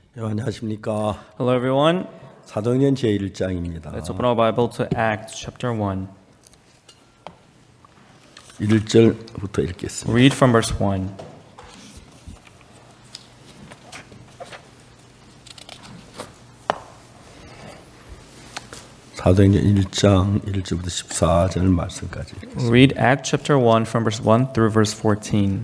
안녕하십니까. Hello everyone. 사도행전 제1장입니다. Let's open our Bible to Acts chapter 1. 1절부터 읽겠습니다. Read from verse 1. 사도행전 1장 1절부터 14절 말씀까지 읽겠습니다. Read Acts chapter 1 from verse 1 through verse 14.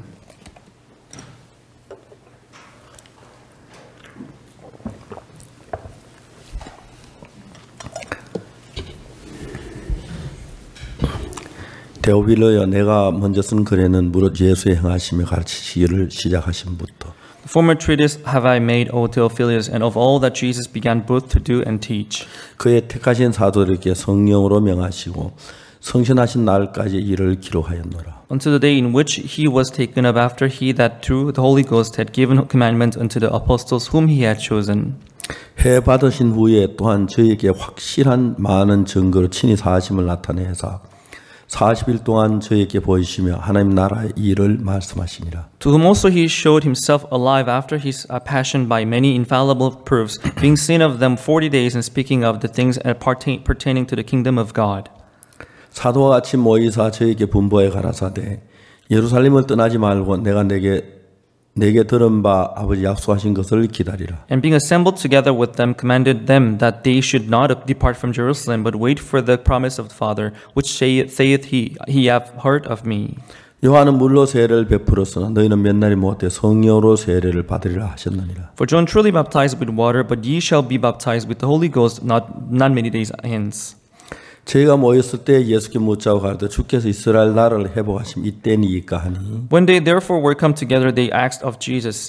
데오빌러여, 내가 먼저 쓴 글에는 무릇 예수의 행하시며 가르치시기를 시작하신부터 The former treatise have I made, O Theophilus, and of all that Jesus began both to do and teach. 그의 택하신 사도들에게 성령으로 명하시고 성신하신 날까지 이를 기록하였노라. Unto the day in which he was taken up, after he that through the Holy Ghost had given commandment unto the apostles whom he had chosen. 해 받으신 후에 또한 저에게 확실한 많은 증거로 친히 사심을 나타내사 40일 동안 저에게 보이시며 하나님 나라의 일을 말씀하시니라. To whom also he showed himself alive after his passion by many infallible proofs, being seen of them 40 days and speaking of the things pertaining to the kingdom of God. 사도와 같이 모이사 저에게 분부하여 가라사대 예루살렘을 떠나지 말고 내가 내게 들은 바 아버지 약속하신 것을 기다리라. And being assembled together with them, commanded them that they should not depart from Jerusalem, but wait for the promise of the Father, which saith he hath heard of me. 요한은 물로 세례를 베풀었으나 너희는 몇 날이 못해 성령으로 세례를 받으리라 하셨느니라. For John truly baptized with water, but ye shall be baptized with the Holy Ghost not many days hence. 저희가 모였을 때 예수께 묻자고 가르되 주께서 이스라엘 나라를 회복하심 이때니이까 하니. When they therefore were come together, they asked of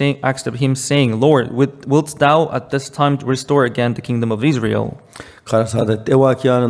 him, saying, Lord, wilt thou at this time restore again the kingdom of Israel? 가라사대 때와 기한은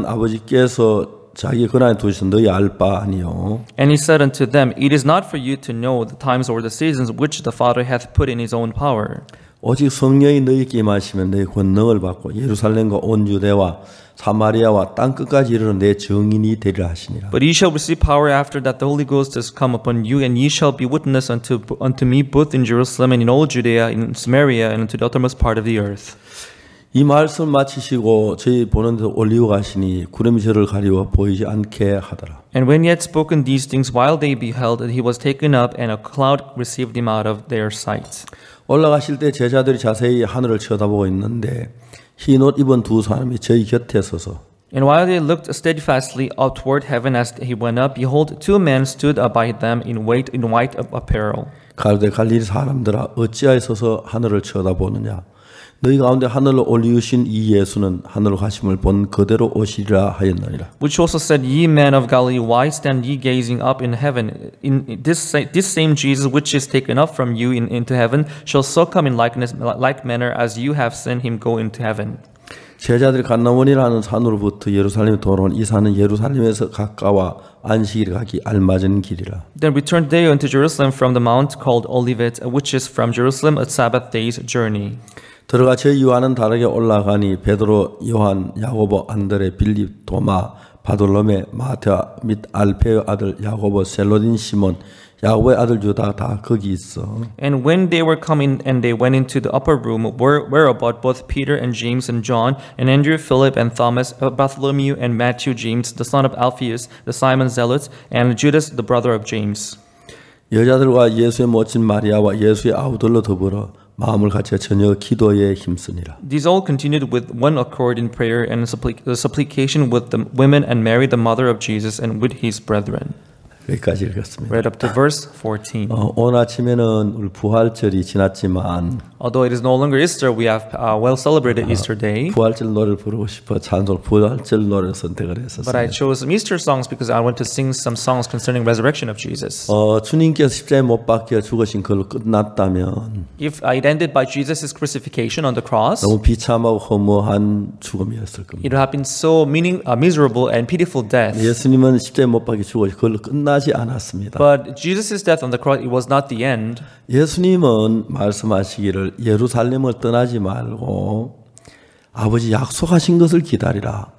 아버지께서 자기 권한에 두신 너희 알 바 아니요. And he said unto them, It is not for you to know the times or the seasons which the Father hath put in his own power. 오직 성령이 너희에게 임하시면 너희 권능을 받고 예루살렘과 온 유대와 사마리아와 땅 끝까지 이르러 내 증인이 되리라 하시니라. But ye shall receive power after that the Holy Ghost is come upon you, and ye shall be witness unto me both in Jerusalem and in all Judea, in Samaria, and unto the uttermost part of the earth. 이 말씀 마치시고 저희 보는 데서 올리고 가시니 구름이 저를 가리워 보이지 않게 하더라. And when he had spoken these things, while they beheld, he was taken up, and a cloud received him out of their sight. 올라가실 때 제자들이 자세히 하늘을 쳐다보고 있는데 흰 옷 입은 두 사람이 저희 곁에 서서 And while they looked steadfastly up toward heaven as he went up, behold, two men stood by them in white apparel. 가로되 갈릴리 사람들아 어찌하여 서서 하늘을 쳐다보느냐. 너희 가운데 하늘로 올리우신 이 예수는 하늘로 가심을 본 그대로 오시리라 하였느니라. Which also said, Ye men of Galilee, why stand ye gazing up in heaven? In this same Jesus which is taken up from you into heaven shall so come in like manner as you have seen him go into heaven. 제자들이 간나원이라는 산으로부터 예루살렘에 돌아온 이 산은 예루살렘에서 가까워 안식일 가기 알맞은 길이라. Then returned they unto Jerusalem from the mount called Olivet, which is from Jerusalem a Sabbath day's journey. 들어가 저희 요한은 다르게 올라가니 베드로, 요한, 야고보, 안드레, 빌립, 도마, 바돌로메, 마테아 및 알페의 아들 야고보, 셀로딘 시몬, 야고보의 아들 유다 다 거기 있어. And when they were come in, and they went into the upper room, whereabout both Peter and James and John, and Andrew, Philip, and Thomas, Bartholomew, and Matthew, James, the son of Alphaeus, the Simon Zealot, and Judas, the brother of James. 여자들과 예수의 모친 마리아와 예수의 아우들로 더불어 마음을 같이 저녁 기도에 힘쓰니라. These all continued with one accord in prayer and supplication with the women and Mary, the mother of Jesus, and with his brethren. 여기까지 읽었습니다. Right up to verse 14. 오늘 아침에는 우리 부활절이 지났지만 Although it is no longer Easter, we have well celebrated Easter Day. 부활절 노래를 부르고 싶어 찬송 부활절 노래를 선택을 But I 했었어요. chose some Easter songs because I want to sing some songs concerning resurrection of Jesus. 주님께서 십자가에 못 박혀 죽으신 걸로 끝났다면 If it ended by Jesus' crucifixion on the cross, 너무 비참하고 허무한 죽음이었을 겁니다. it would have been so miserable and pitiful death. 예수님은 십자가에 못 박혀 죽으신 걸로 끝나지 않았습니다. But Jesus' death on the cross, it was not the end. 예수님은 말씀하시기를 예루살렘을 떠나지 말고 아버지 약속하신 것을 기다리라.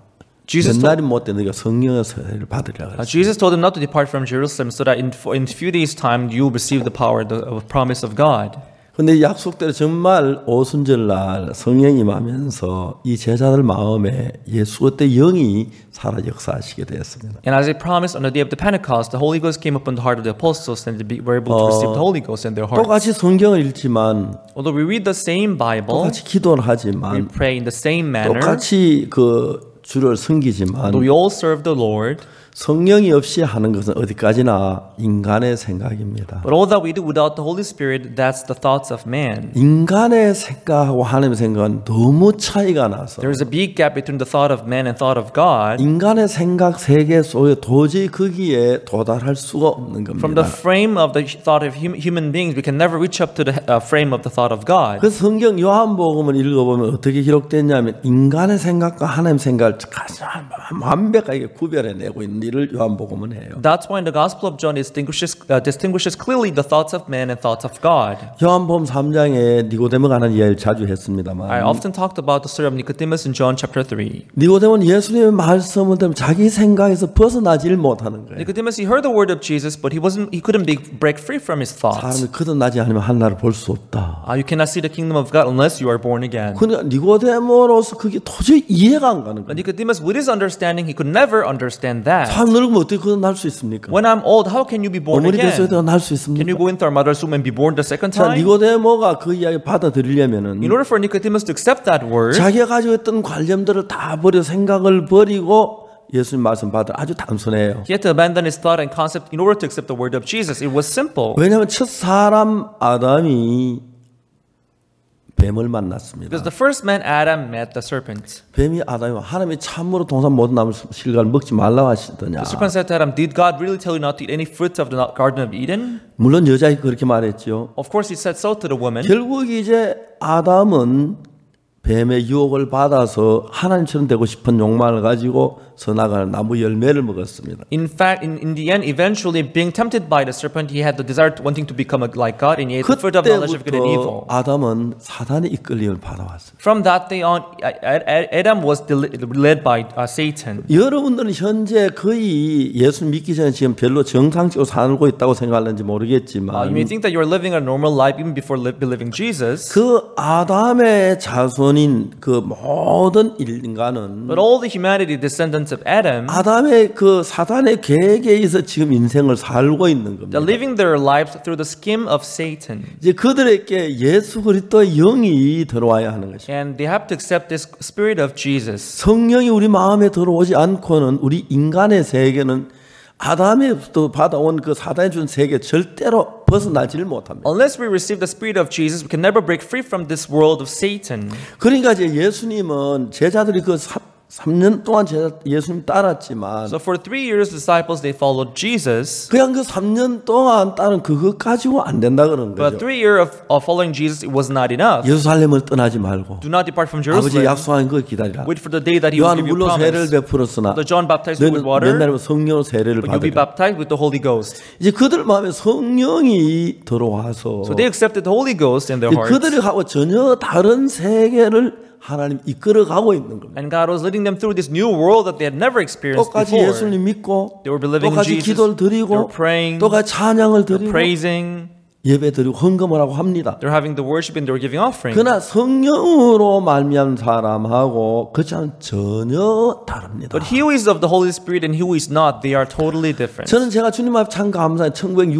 몇 날이 못돼 너희가 성령의 세례를 받으리라 그랬어요. Jesus told them not to depart from Jerusalem so that in few days' time you will receive the power, the promise of God. 근데 약속대로 정말 오순절날 성령이 임하면서 이 제자들 마음에 예수 그때 영이 살아 역사하시게 되었습니다. And as I promised, on the day of the Pentecost, the Holy Ghost came upon the heart of the apostles, and they were able to receive the Holy Ghost in their hearts. 똑같이 성경을 읽지만 Although we read the same Bible, 똑같이 기도를 we 하지만 pray in the same manner, 똑같이 그 주를 섬기지만 though we all serve the Lord, 성령이 없이 하는 것은 어디까지나 인간의 생각입니다. but all that we do without the Holy Spirit, that's the thoughts of man. 인간의 생각하고 하나님의 생각은 너무 차이가 나서 There is a big gap between the thought of man and thought of God. 인간의 생각 세계 속에 도저히 거기에 도달할 수가 없는 From the 겁니다. frame of the thought of human beings, we can never reach up to the frame of the thought of God. 그 성경 요한복음을 읽어보면 어떻게 기록됐냐면 인간의 생각과 하나님의 생각을 가장 완벽하게 구별해내고 있는 일을 요한복음은 해요. That's why in the Gospel of John distinguishes clearly the thoughts of man and thoughts of God. 요한복음 3장에 니고데모가 하는 이야기를 자주 했습니다만 I often talked about the story of Nicodemus in John chapter 3. 니고데모는 예수님의 말씀을 들으면 자기 생각에서 벗어나질 못하는 거예요. Nicodemus, he heard the word of Jesus, but he couldn't break free from his thoughts. 사람이 거듭나지 않으면 하나님을 볼 수 없다. You cannot see the kingdom of God unless you are born again. 그러니까 니고데모로서 그게 도저히 이해가 안 가는 But 거예요. Nicodemus, with his understanding, he could never understand that. 사람 늙으면 어떻게 거듭날 수 있습니까? When I'm old, how can you be born 어머니 뱃속에 again? 들어갈 수 Can you 있습니까? go into our mother's womb and be born the second 자, time? 니고데모가 그 이야기 받아들이려면은 In order for Nicodemus to accept that word, 자기가 가지고 있던 관념들을 다 버려 생각을 버리고 예수님 말씀 받아 아주 단순해요. he had to abandon his thought and concept in order to accept the word of Jesus. It was simple. 왜냐하면 첫 사람 아담이 뱀을 만났습니다. Because the first man, Adam, met the serpent. 뱀이 아담이 하나님이 참으로 동산 모든 나무 실과를 먹지 말라고 하시더냐. The serpent said to Adam, did God really tell you not to eat any fruit of the Garden of Eden? 물론 여자가 그렇게 말했죠. Of course, he said so to the woman. 결국 이제 아담은 뱀의 유혹을 받아서 하나님처럼 되고 싶은 욕망을 가지고 선악과의 나무 열매를 먹었습니다. In fact, in the end, eventually being tempted by the serpent, he had the desire wanting to become like God, and he ate the fruit of knowledge of good and evil. 그때부터 아담은 사단의 이끌림을 받아왔습니다. From that day on, Adam was led by Satan. 여러분들은 현재 거의 예수 믿기 전에 지금 별로 정상적으로 살고 있다고 생각하는지 You 모르겠지만 may think that you're living a normal life even before believing Jesus. 그 아담의 자손인 그 모든 인간은 But all the humanity descendants of Adam, 아담의 그 사단의 계획에 의해서 지금 인생을 살고 있는 겁니다. they're living their lives through the scheme of Satan. 이제 그들에게 예수 그리스도의 영이 들어와야 하는 것입니다. And they have to accept this spirit of Jesus. 성령이 우리 마음에 들어오지 않고는 우리 인간의 세계는 아담에부터 받아온 그 사단이 준 세계 절대로 벗어나지를 못합니다. Unless we receive the spirit of Jesus, we can never break free from this world of Satan. 그러니까 이제 예수님은 제자들이 그 3년 동안 예수님 따랐지만 So for 3 years, disciples, they followed Jesus. 그냥 그 3년 동안 따른 그것 가지고 안 된다 그러는 But 거죠. 3 years of following Jesus, it was not enough. 예루살렘을 떠나지 말고 Do not depart from 아버지 Jerusalem. 약속한 걸 기다리라. Wait for the day that He will 요한 give you 물로 세례를 promise. 베풀었으나 The John baptized you 너는 with water, 맨날 성령으로 세례를 but you'll be 받으라. baptized with the Holy Ghost. 이제 그들 마음에 성령이 들어와서 So they accepted the Holy Ghost in their hearts. 그들이 하고 전혀 다른 세계를 하나님 이끌어가고 있는 겁니다. And God was leading them through this new world that they had never experienced 똑같이 before. 예수님 믿고 They were believing in 똑같이 Jesus. 기도를 They 드리고 were praying. 똑같이 찬양을 They're 드리고 praising. 예배 드리고 헌금을 하고 합니다. They're having the worship and they're giving offering. 그러나 성령으로 말미암은 사람하고 그렇지 않은 전혀 다릅니다. But he who is of the Holy Spirit and he who is not, they are totally different. 저는 제가 주님 앞에 참 감사해요.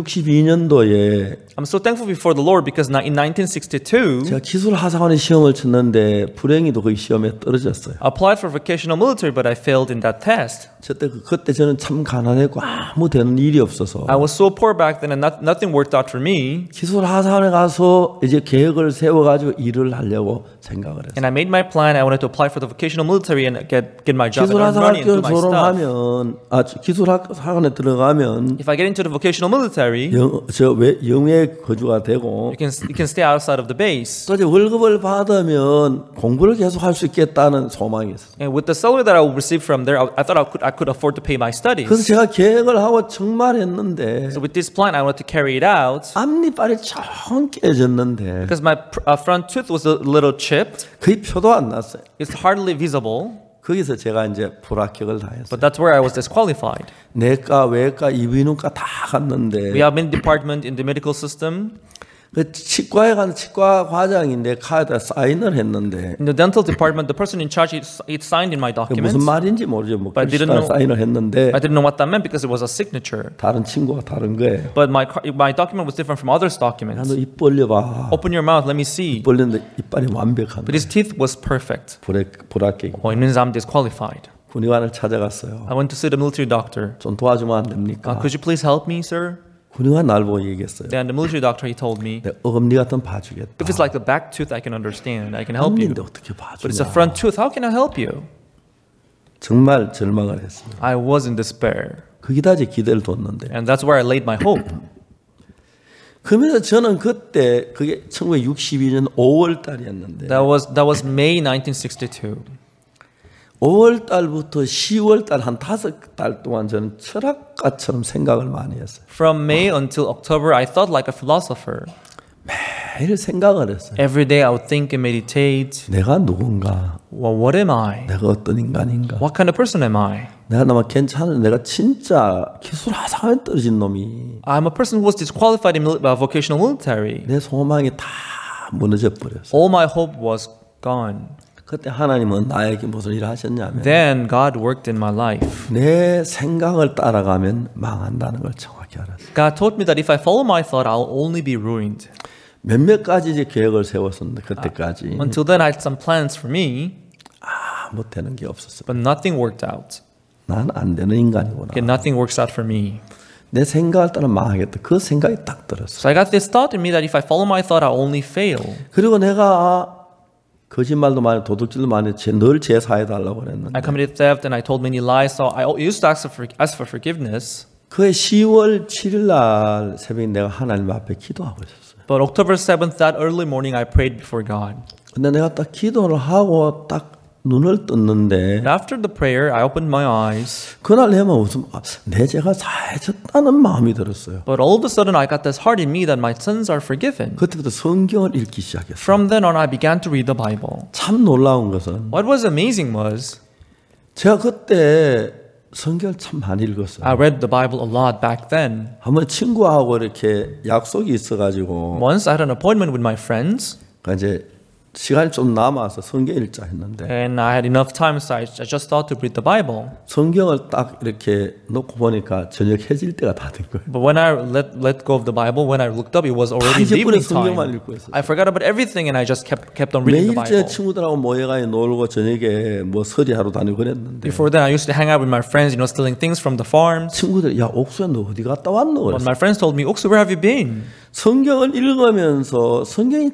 1962년도에 I'm so thankful before the Lord because in 1962, 제가 기술 하사관의 시험을 쳤는데 불행히도 그 시험에 떨어졌어요. I applied for vocational military, but I failed in that test. 그때 저는 참 가난했고 아무 되는 일이 없어서 I was so poor back then and nothing worked out for me. 기술 하사관에 가서 이제 계획을 세워가지고 일을 하려고 생각을 했어요. And I made my plan. I wanted to apply for the vocational military and get my job and 기술 earn money and do 하사학교를 my stuff. 졸업하면 기술 학원에 들어가면 If I get into the vocational military, 영외 거주가 되고 you can stay outside of the base. 또 이제 월급을 받으면 공부를 계속 할 수 있겠다는 소망이 있었어요. And with the salary that I would receive from there, I thought I could afford to pay my studies. 그래서 제가 계획을 하고 정말 했는데 So with this plan, I wanted to carry it out. 앞니빨이 좀 깨졌는데 Because my front tooth was a little chipped, 거의 표도 안 났어요. it's hardly visible. 거기서 제가 이제 불합격을 다 했어요. But that's where I was disqualified. 내과, 외과, 이비인후과 다 갔는데 We have many departments in the medical system. 그 치과에 간 치과 과장이 내 카드에 사인을 했는데 In the dental department, the person in charge, it signed in my 그 documents. 무슨 말인지 모르죠. 뭐 But I didn't 글씨가 know- 사인을 했는데 I didn't know what that meant because it was a signature. 다른 친구가 다른 거예요. But my document was different from others' 야, documents. 너 입 벌려봐. Open your mouth, let me see. 벌렸는데 이빨이 완벽한 But 거예요. his teeth was perfect. 불합격. Oh, it means I'm disqualified. 군의관을 찾아갔어요. I went to see the military doctor. 좀 도와주면 안 됩니까? Could you please help me, sir? 군의관 날 보고 얘기했어요. Then the military doctor, he told me, 내 어금니 같은 봐주겠다. if it's like the back tooth, I can understand. I can help you. 앞니인데 어떻게 But it's a 봐주냐. front tooth. How can I help you? 정말 절망을 했어요. I was in despair. 거기다 제 기대를 뒀는데. And that's where I laid my hope. 그러면서 저는 그때 그게 1962년 5월 달이었는데 That was May 1962. 5월 달부터 10월 달 한 5달 동안 저는 철학가처럼 생각을 많이 했어요. From May until October, I thought like a philosopher. 매일 생각을 했어요. Every day I would think and meditate. 내가 누군가? Well, what am I? 내가 어떤 인간인가? What kind of person am I? 내가 너무 괜찮은 내가 진짜 기술 하상에 떨어진 놈이 I'm a person who was disqualified in vocational military. 내 소망이 다 무너져 버렸어. All my hope was gone. 그때 하나님은 나에게 무슨 일을 하셨냐면 Then God worked in my life. 내 생각을 따라가면 망한다는 걸 정확히 알았어요. God told me that if I follow my thought, I'll only be ruined. 몇몇 가지 이제 계획을 세웠었는데 그때까지 Until then, I had some plans for me, 아무 되는 게 없었어요. but nothing worked out. 난 안 되는 인간이구나. Okay, nothing works out for me. 내 생각을 따라 망하겠다. 그 생각이 딱 들었어. So I got this thought in me that if I follow my thought, I'll only fail. 그리고 내가 거짓말도 많이 도둑질도 많이 늘 제사해달라고 그랬는데 I committed theft and I told many lies, so I used to ask for forgiveness. 그해 10월 7일 날 새벽에 내가 하나님 앞에 기도하고 있었어요. But October 7th, that early morning, I prayed before God. 근데 내가 딱 기도를 하고 딱 눈을 떴는데 And after the prayer, I opened my eyes. 그날 내 마음은 무슨 내 죄가 사해졌다는 마음이 들었어요. But all of a sudden, I got this heart in me that my sins are forgiven. 그때부터 성경을 읽기 시작했어요. From then on, I began to read the Bible. 참 놀라운 것은 What was amazing was 제가 그때 성경을 참 많이 읽었어요. I read the Bible a lot back then. 한번 친구하고 이렇게 약속이 있어가지고 Once I had an appointment with my friends, 그러니까 이제 시간이 좀 남아서 성경 읽자 했는데 and I had enough time, so I just thought to read the Bible. 성경을 딱 이렇게 놓고 보니까 저녁 해질 때가 다 된 거예요. But when I let go of the Bible, when I looked up, it was already 이제 evening 성경만 time. 읽고 있었어요. I forgot about everything, and I just kept on reading 매일 the 제 Bible. 친구들하고 모여가 놀고 저녁에 뭐 서리하러 다니고 그랬는데 Before then, I used to hang out with my friends, stealing things from the farms. 친구들이 야 옥수야 너 어디 갔다 왔노? But 그랬어. my friends told me, Oksu, where have you been? 성경을 읽으면서 성경이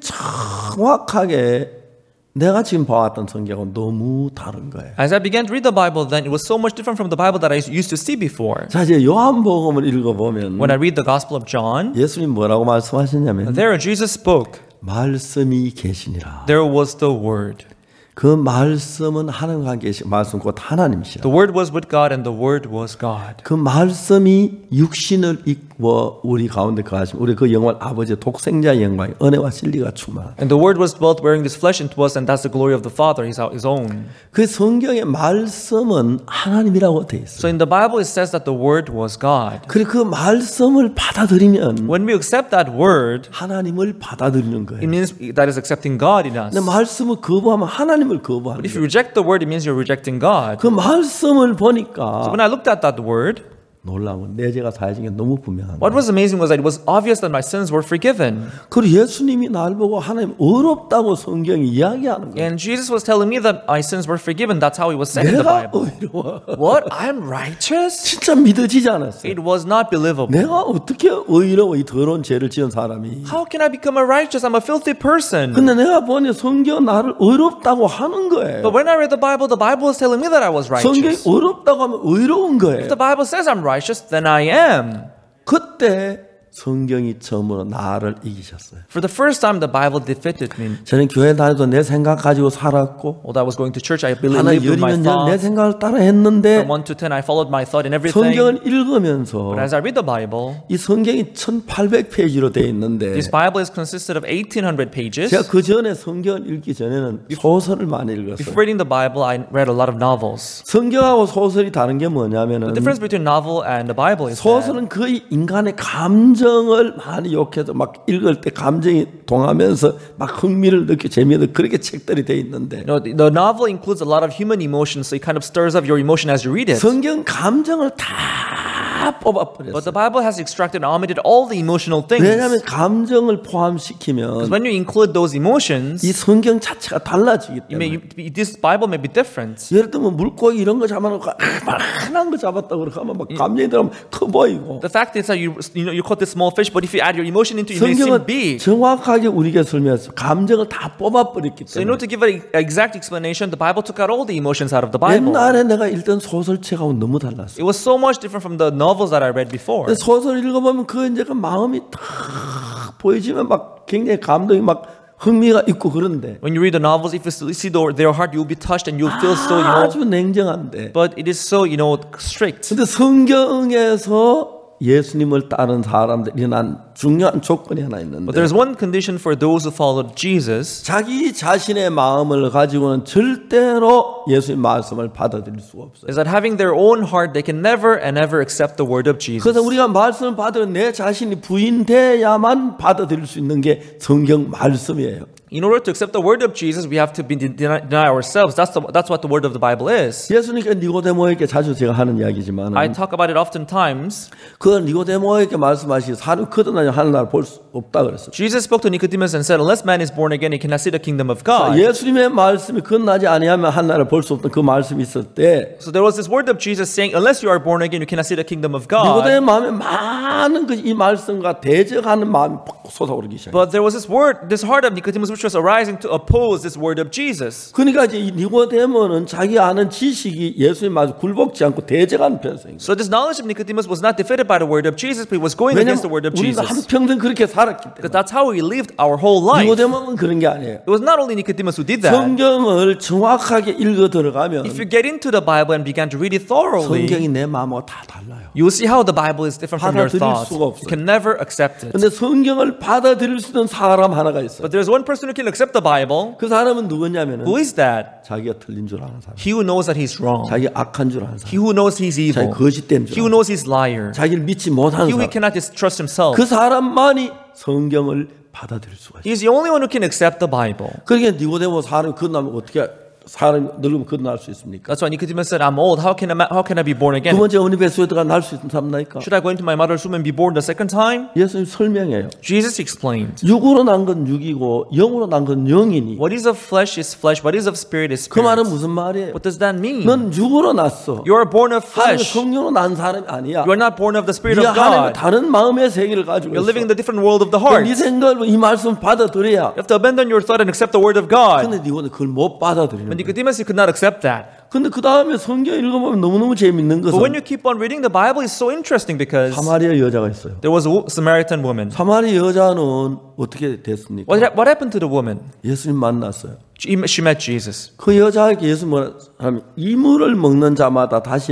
정확하게 내가 지금 봐왔던 성경은 너무 다른 거예요. As I began to read the Bible, then it was so much different from the Bible that I used to see before. 자 이제 요한복음을 읽어보면 When I read the Gospel of John, 예수님 뭐라고 말씀하셨냐면 there Jesus spoke. 말씀이 계시니라. There was the Word. 그 말씀은 하나님과 계신 말씀 곧 하나님이시라. The Word was with God, and the Word was God. 그 말씀이 육신을 입고 우리 가운데 거하시고 우리 그 영광 아버지의 독생자 영광 은혜와 진리가 충만한 And the Word was both wearing this flesh into us, and that's the glory of the Father, His own. 그 성경의 말씀은 하나님이라고 돼 있어요. So in the Bible, it says that the Word was God. 그리고 그 말씀을 받아들이면 When we accept that Word, 하나님을 받아들이는 거예요. it means that is accepting God in us. 근데 말씀을 거부하면 하나님을 거부하는 If 거예요. you reject the Word, it means you're rejecting God. 그 말씀을 So 보니까 when I looked at that Word, 놀라운 건 내 죄가 사해진 게 너무 분명한 what 거예요. was amazing was that it was obvious that my sins were forgiven. 그리고 예수님이 날 보고 하나님 어렵다고 성경이 이야기하는 거예요. And Jesus was telling me that my sins were forgiven. That's how He was said in the 내가 Bible. 의로워. What? I'm righteous? 진짜 믿어지지 않았어요. It was not believable. 내가 어떻게 의로워 이 더러운 죄를 지은 사람이. How can I become a righteous? I'm a filthy person. 근데 내가 보니 성경 나를 의롭다고 하는 거예요. But when I read the Bible was telling me that I was 성경이 righteous. 의롭다고 하면 의로운 거예요. If the Bible says I'm righteous, then I am. 그때 성경이 처음으로 나를 이기셨어요. For the first time, the Bible defeated me. 저는 교회 다니도 내 생각 가지고 살았고 Although I was going to church, I 하나 believed with my 열이면 내 thoughts. 생각을 따라 했는데 From 1 to 10, I followed my thought in everything. 성경을 읽으면서 But as I read the Bible, 이 성경이 1800페이지로 되어 있는데 this Bible is consisted of 1,800 pages. 제가 그 전에 성경을 읽기 전에는 소설을 많이 Before 읽었어요. reading the Bible, I read a lot of novels. 성경하고 소설이 다른 게 뭐냐면은 The difference between novel and the Bible is that 소설은 거의 인간의 감정을 감정을 많이 욕해서 막 읽을 때 감정이 동하면서 막 흥미를 느끼고 재미를 그렇게 책들이 돼 있는데 The novel includes a lot of human emotions, so it kind of stirs up your emotion as you read it. 성경 감정을 다 뽑아버렸어요. But the Bible has extracted and omitted all the emotional things. 왜냐하면 감정을 포함시키면 When you include those emotions, 이 성경 자체가 달라지기 때문에 this Bible may be different. 예를 들면 물고기 이런 거 잡아놓고 만한 거 잡았다고 그러고 하면 막 감정이 들어가면 커 보이고 The fact is that you caught this small fish, but if you add your emotion into it, it may seem 성경은 big. 정확하게 우리에게 설명해서 감정을 다 뽑아버렸기 So in order 때문에 to give an exact explanation, the Bible took out all the emotions out of the Bible. 옛날에 내가 읽던 소설책하고 너무 달랐어. It was so much different from the novels that I read before. 소설 읽어보면 그 이제 그 마음이 딱 보이지만 막 굉장히 감동이 막 흥미가 있고 그런데 When you read the novels, if you see their heart, you'll be touched and you'll feel so, 아주 냉정한데. but it is so, strict. 근데 성경에서 예수님을 따른 사람들이 난 중요한 조건이 하나 있는데 But there's one condition for those who followed Jesus. 자기 자신의 마음을 가지고는 절대로 예수님 말씀을 받아들일 수가 없어요. Is that having their own heart, they can never and ever accept the word of Jesus. 그래서 우리가 말씀을 받으면 내 자신이 부인돼야만 받아들일 수 있는 게 성경 말씀이에요. In order to accept the word of Jesus, we have to deny ourselves. That's what the word of the Bible is. 예수님께 니고데모에게 자주 제가 하는 이야기지만 I talk about it oftentimes. 그 니고데모에게 말씀하시기 사람 거듭나지 하늘나라 볼 수 없다 그랬어요. Jesus spoke to Nicodemus and said, unless man is born again, he cannot see the kingdom of God. 예수님의 말씀이 거듭나지 아니하면 하늘나라 볼 수 없던 그 말씀이 있을 때 So there was this word of Jesus saying, unless you are born again, you cannot see the kingdom of God. 니고데모의 마음에 많은 이 말씀과 대적하는 마음이 팍 솟아오르기 시작해요. But there was this heart of Nicodemus which was arising to oppose this word of Jesus. 그러니까 이제 이 니고데모는 자기 아는 지식이 예수님 말씀 굴복지 않고 대적하는 편성인 거예요. So this knowledge of Nicodemus was not defeated by the word of Jesus, but he was going against the word of 우리가 Jesus. 한평생 그렇게 살았기 Because 때문에 that's how we lived our whole life. It 니고데모는 그런 게 아니에요. was not only Nicodemus who did that. 성경을 정확하게 읽어 들어가면 If you get into the Bible and began to read it thoroughly, 성경이 내 마음하고 다 달라요. you'll see how the Bible is different from your 받아들일 thoughts. 수가 없어요. You can never accept it. 근데 성경을 받아들일 수 있는 사람 하나가 있어요. But there's one person who can accept the Bible. 그 사람은 누구냐면은 Who is that? 자기가 틀린 줄 아는 사람, He who knows that he's wrong. 자기 악한 줄 아는 He 사람, who knows he's 자기 evil. 거짓된 줄 He who 아는 사람, knows he's liar. 자기를 믿지 못하는 He who 사람, cannot trust himself. 그 사람만이 성경을 받아들일 수가 있어요. He's the only one who can accept the Bible. 그러니까 니고데모 사람이 건너면 어떻게 사람이 늙으면 건너갈 수 있습니까? That's why Nicodemus said, I'm old. How can I be born 두 again? 번째 어머니 뱃속에 들어가 날 수 있는 사람 나니까 Should I go into my mother's womb and be born the second time? 예수님 설명해요. Jesus explained. 육으로 난 건 육이고 영으로 난 건 영이니. What is of flesh is flesh. What is of spirit is 그 말은 spirit. 무슨 말이에요? What does that mean? 넌 육으로 났어. You are born of 하나님 flesh. 성령으로 난 사람이 아니야. You are not born of the spirit 네가 of 하나님과 God. 다른 마음의 세계를 가지고 You're 있어. living in the different world of the heart. 네 You 생각을 이 말씀 받아들여야. have to abandon your thought and accept the word of God. 근데 니고는 그걸 못 받아들이는 But 거야. Nicodemus, he could not accept that. 근데 그 다음에 성경 읽어보면 너무너무 재밌는 But when 것은 you keep on reading the Bible, it's so interesting because 사마리아 여자가 있어요. there was a Samaritan woman. 사마리아 여자는 어떻게 됐습니까? What happened to the woman? 예수님 만났어요. She met Jesus. 그 여자에게 예수 뭐라 하면 이물을 먹는 자마다 다시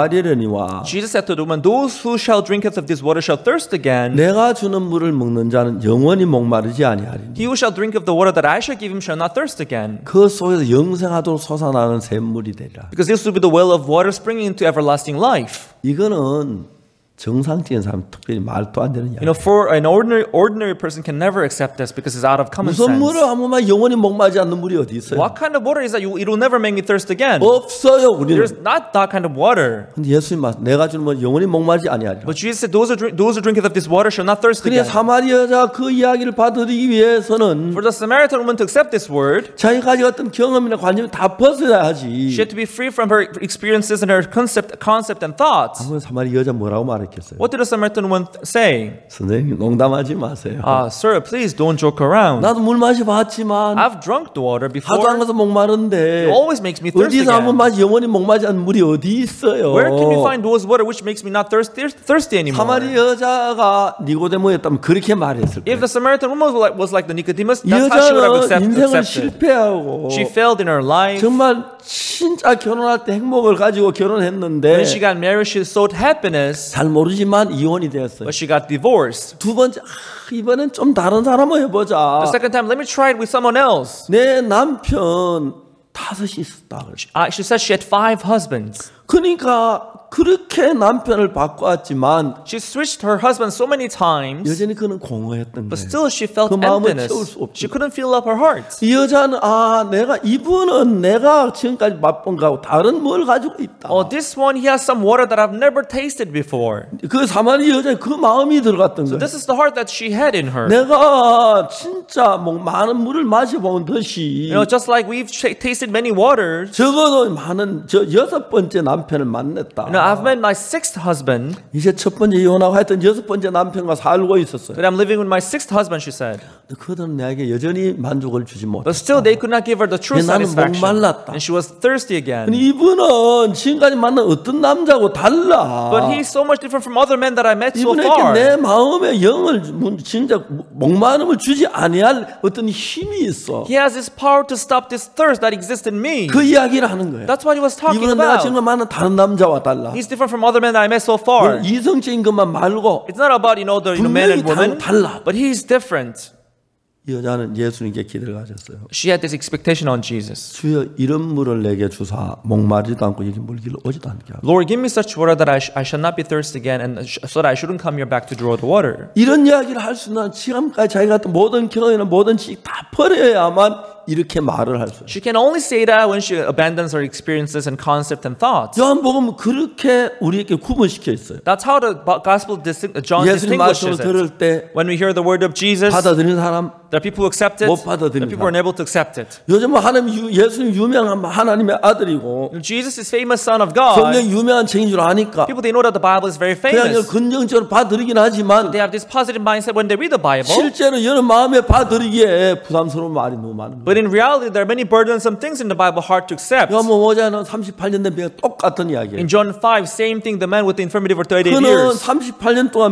목마르려니와 Jesus said to the woman, those who shall drinketh of this water shall thirst again. 내가 주는 물을 먹는 자는 영원히 목마르지 아니하리니 He who shall drink of the water that I shall give him shall not thirst again. 그 속에서 영생하도록 솟아나는 샘물이 되리라. Because this will be the well of water springing into everlasting life. 이거는 정상적인 사람 특별히 말도 안 되는 이야기. For an ordinary person can never accept this because it's out of common 무슨 물을 sense. 아무만 영원히 목마르지 않는 물이 어디 있어요? What kind of water is that? It will never make me thirst again. 없어요, 우리는. There's not that kind of water. 근데 예수님 말 내가 주는 물 영원히 목마르지 아니하리라. But Jesus said, those who drinketh of this water shall not thirst 그래 again. 사마리아 여자 그 이야기를 받아들이기 위해서는 For the Samaritan woman to accept this word, 자기가 가지고 어떤 경험이나 관념이 다 벗어야지. she had to be free from her experiences and her concept and thoughts. 아무튼 사마리아 여자 뭐라고 말했겠어요? What did the Samaritan woman say? 선생님 농담하지 마세요. Sir, please don't joke around. 나도 물 마셔봤지만 I've drunk the water 하도 before. 안 가서 목마른데 It always makes me thirst 어디서 한번 again. 마시 영원히 목마르지 않는 물이 어디 있어요? Where can we find those water which makes me not thirsty anymore? 사마리아 여자가 니고데모였다면 그렇게 말했을 If 거예요. the Samaritan woman was like the Nicodemus, 이 that's how she would have 여자는 인생을 accepted. 실패하고 She failed in her life. 정말 진짜 결혼할 때 행복을 가지고 결혼했는데 When she got married, she sought happiness, 잘 모르지만 이혼이 되었어요. but she got divorced. 두 번째 이번엔 좀 다른 사람을 해보자. The second time, let me try it with someone else. 내 남편 5이 있었다. She said she had 5 husbands. 그러니까 그렇게 남편을 바꿔왔지만 She switched her husband so many times, 여전히 그는 공허했던 but 거예요. still she felt 그 마음을 emptiness. 채울 수 없죠. She couldn't fill up her heart. 이 여자는 내가 이분은 내가 지금까지 맛본 거하고 다른 뭘 가지고 있다. Oh, this one, he has some water that I've never tasted before. 그 사마리 여자의 그 마음이 들어갔던 거예요. This is the heart that she had in her. 내가 진짜 뭐 많은 물을 마셔본 듯이 Just like we've tasted many waters, 적어도 많은 저 6번째 남편을 만났다. I've met my sixth husband, 이제 첫 번째 이혼하고 하여튼 6번째 남편과 살고 있었어요. that I'm living with my sixth husband, she said. 그들은 내게 여전히 만족을 주지 못했다. But still, they could not give her the true 나는 satisfaction. 목말랐다. And she was thirsty again. 이분은 지금까지 만난 어떤 남자하고 달라. But he's so much different from other men that I met so 이분에게 far. 내 마음의 영을 진짜 목마름을 주지 아니할 어떤 힘이 있어. He has this power to stop this thirst that exists in me. 그 이야기를 하는 거예요. That's what he was talking 이분은 내가 about. 지금 만난 다른 남자와 달라. He's different from other men that I met so far. 이성적인 것만 말고 It's not about, the man and woman, 달라. but he's different. 이 여자는 예수님께 기대를 가졌어요. She had this expectation on Jesus. 주여 이런 물을 내게 주사 목마르지도 않고 여기 물기를 오지도 않게 하고. Lord, give me such water that I shall not be thirsty again, and so that I shouldn't come here back to draw the water. 이런 이야기를 할 수 있는 지금까지 자기가 했던 모든 경험이나 모든 지식 다 버려야만 이렇게 말을 할 수 있어요. She can only say that when she abandons her experiences and concepts and thoughts. 요한복음은 그렇게 우리에게 구분시켜 있어요. That's how the gospel John 예수님 말씀을 distinguishes it. 들을 때 When we hear the word of Jesus, 받아들이는 사람, there are people who accept it, 못 there are 받아들이는 people who are unable to accept it. 요즘은 예수님 유명한 하나님의 아들이고 Jesus is famous son of God. 성경 유명한 책인 줄 아니까 People, they know that the Bible is very 그냥 famous. 긍정적으로 받아들이긴 하지만 They have this positive mindset when they read the Bible. 실제로 여러 마음에 받아들이기에 부담스러운 말이 너무 많은 거예요. But in reality, there are many burdensome things in the Bible hard to accept. 요한복음 5장은 38년 된 병 똑같은 이야기예요. In John 5, same thing, the man with the infirmity for 38 그는 years. 38년 동안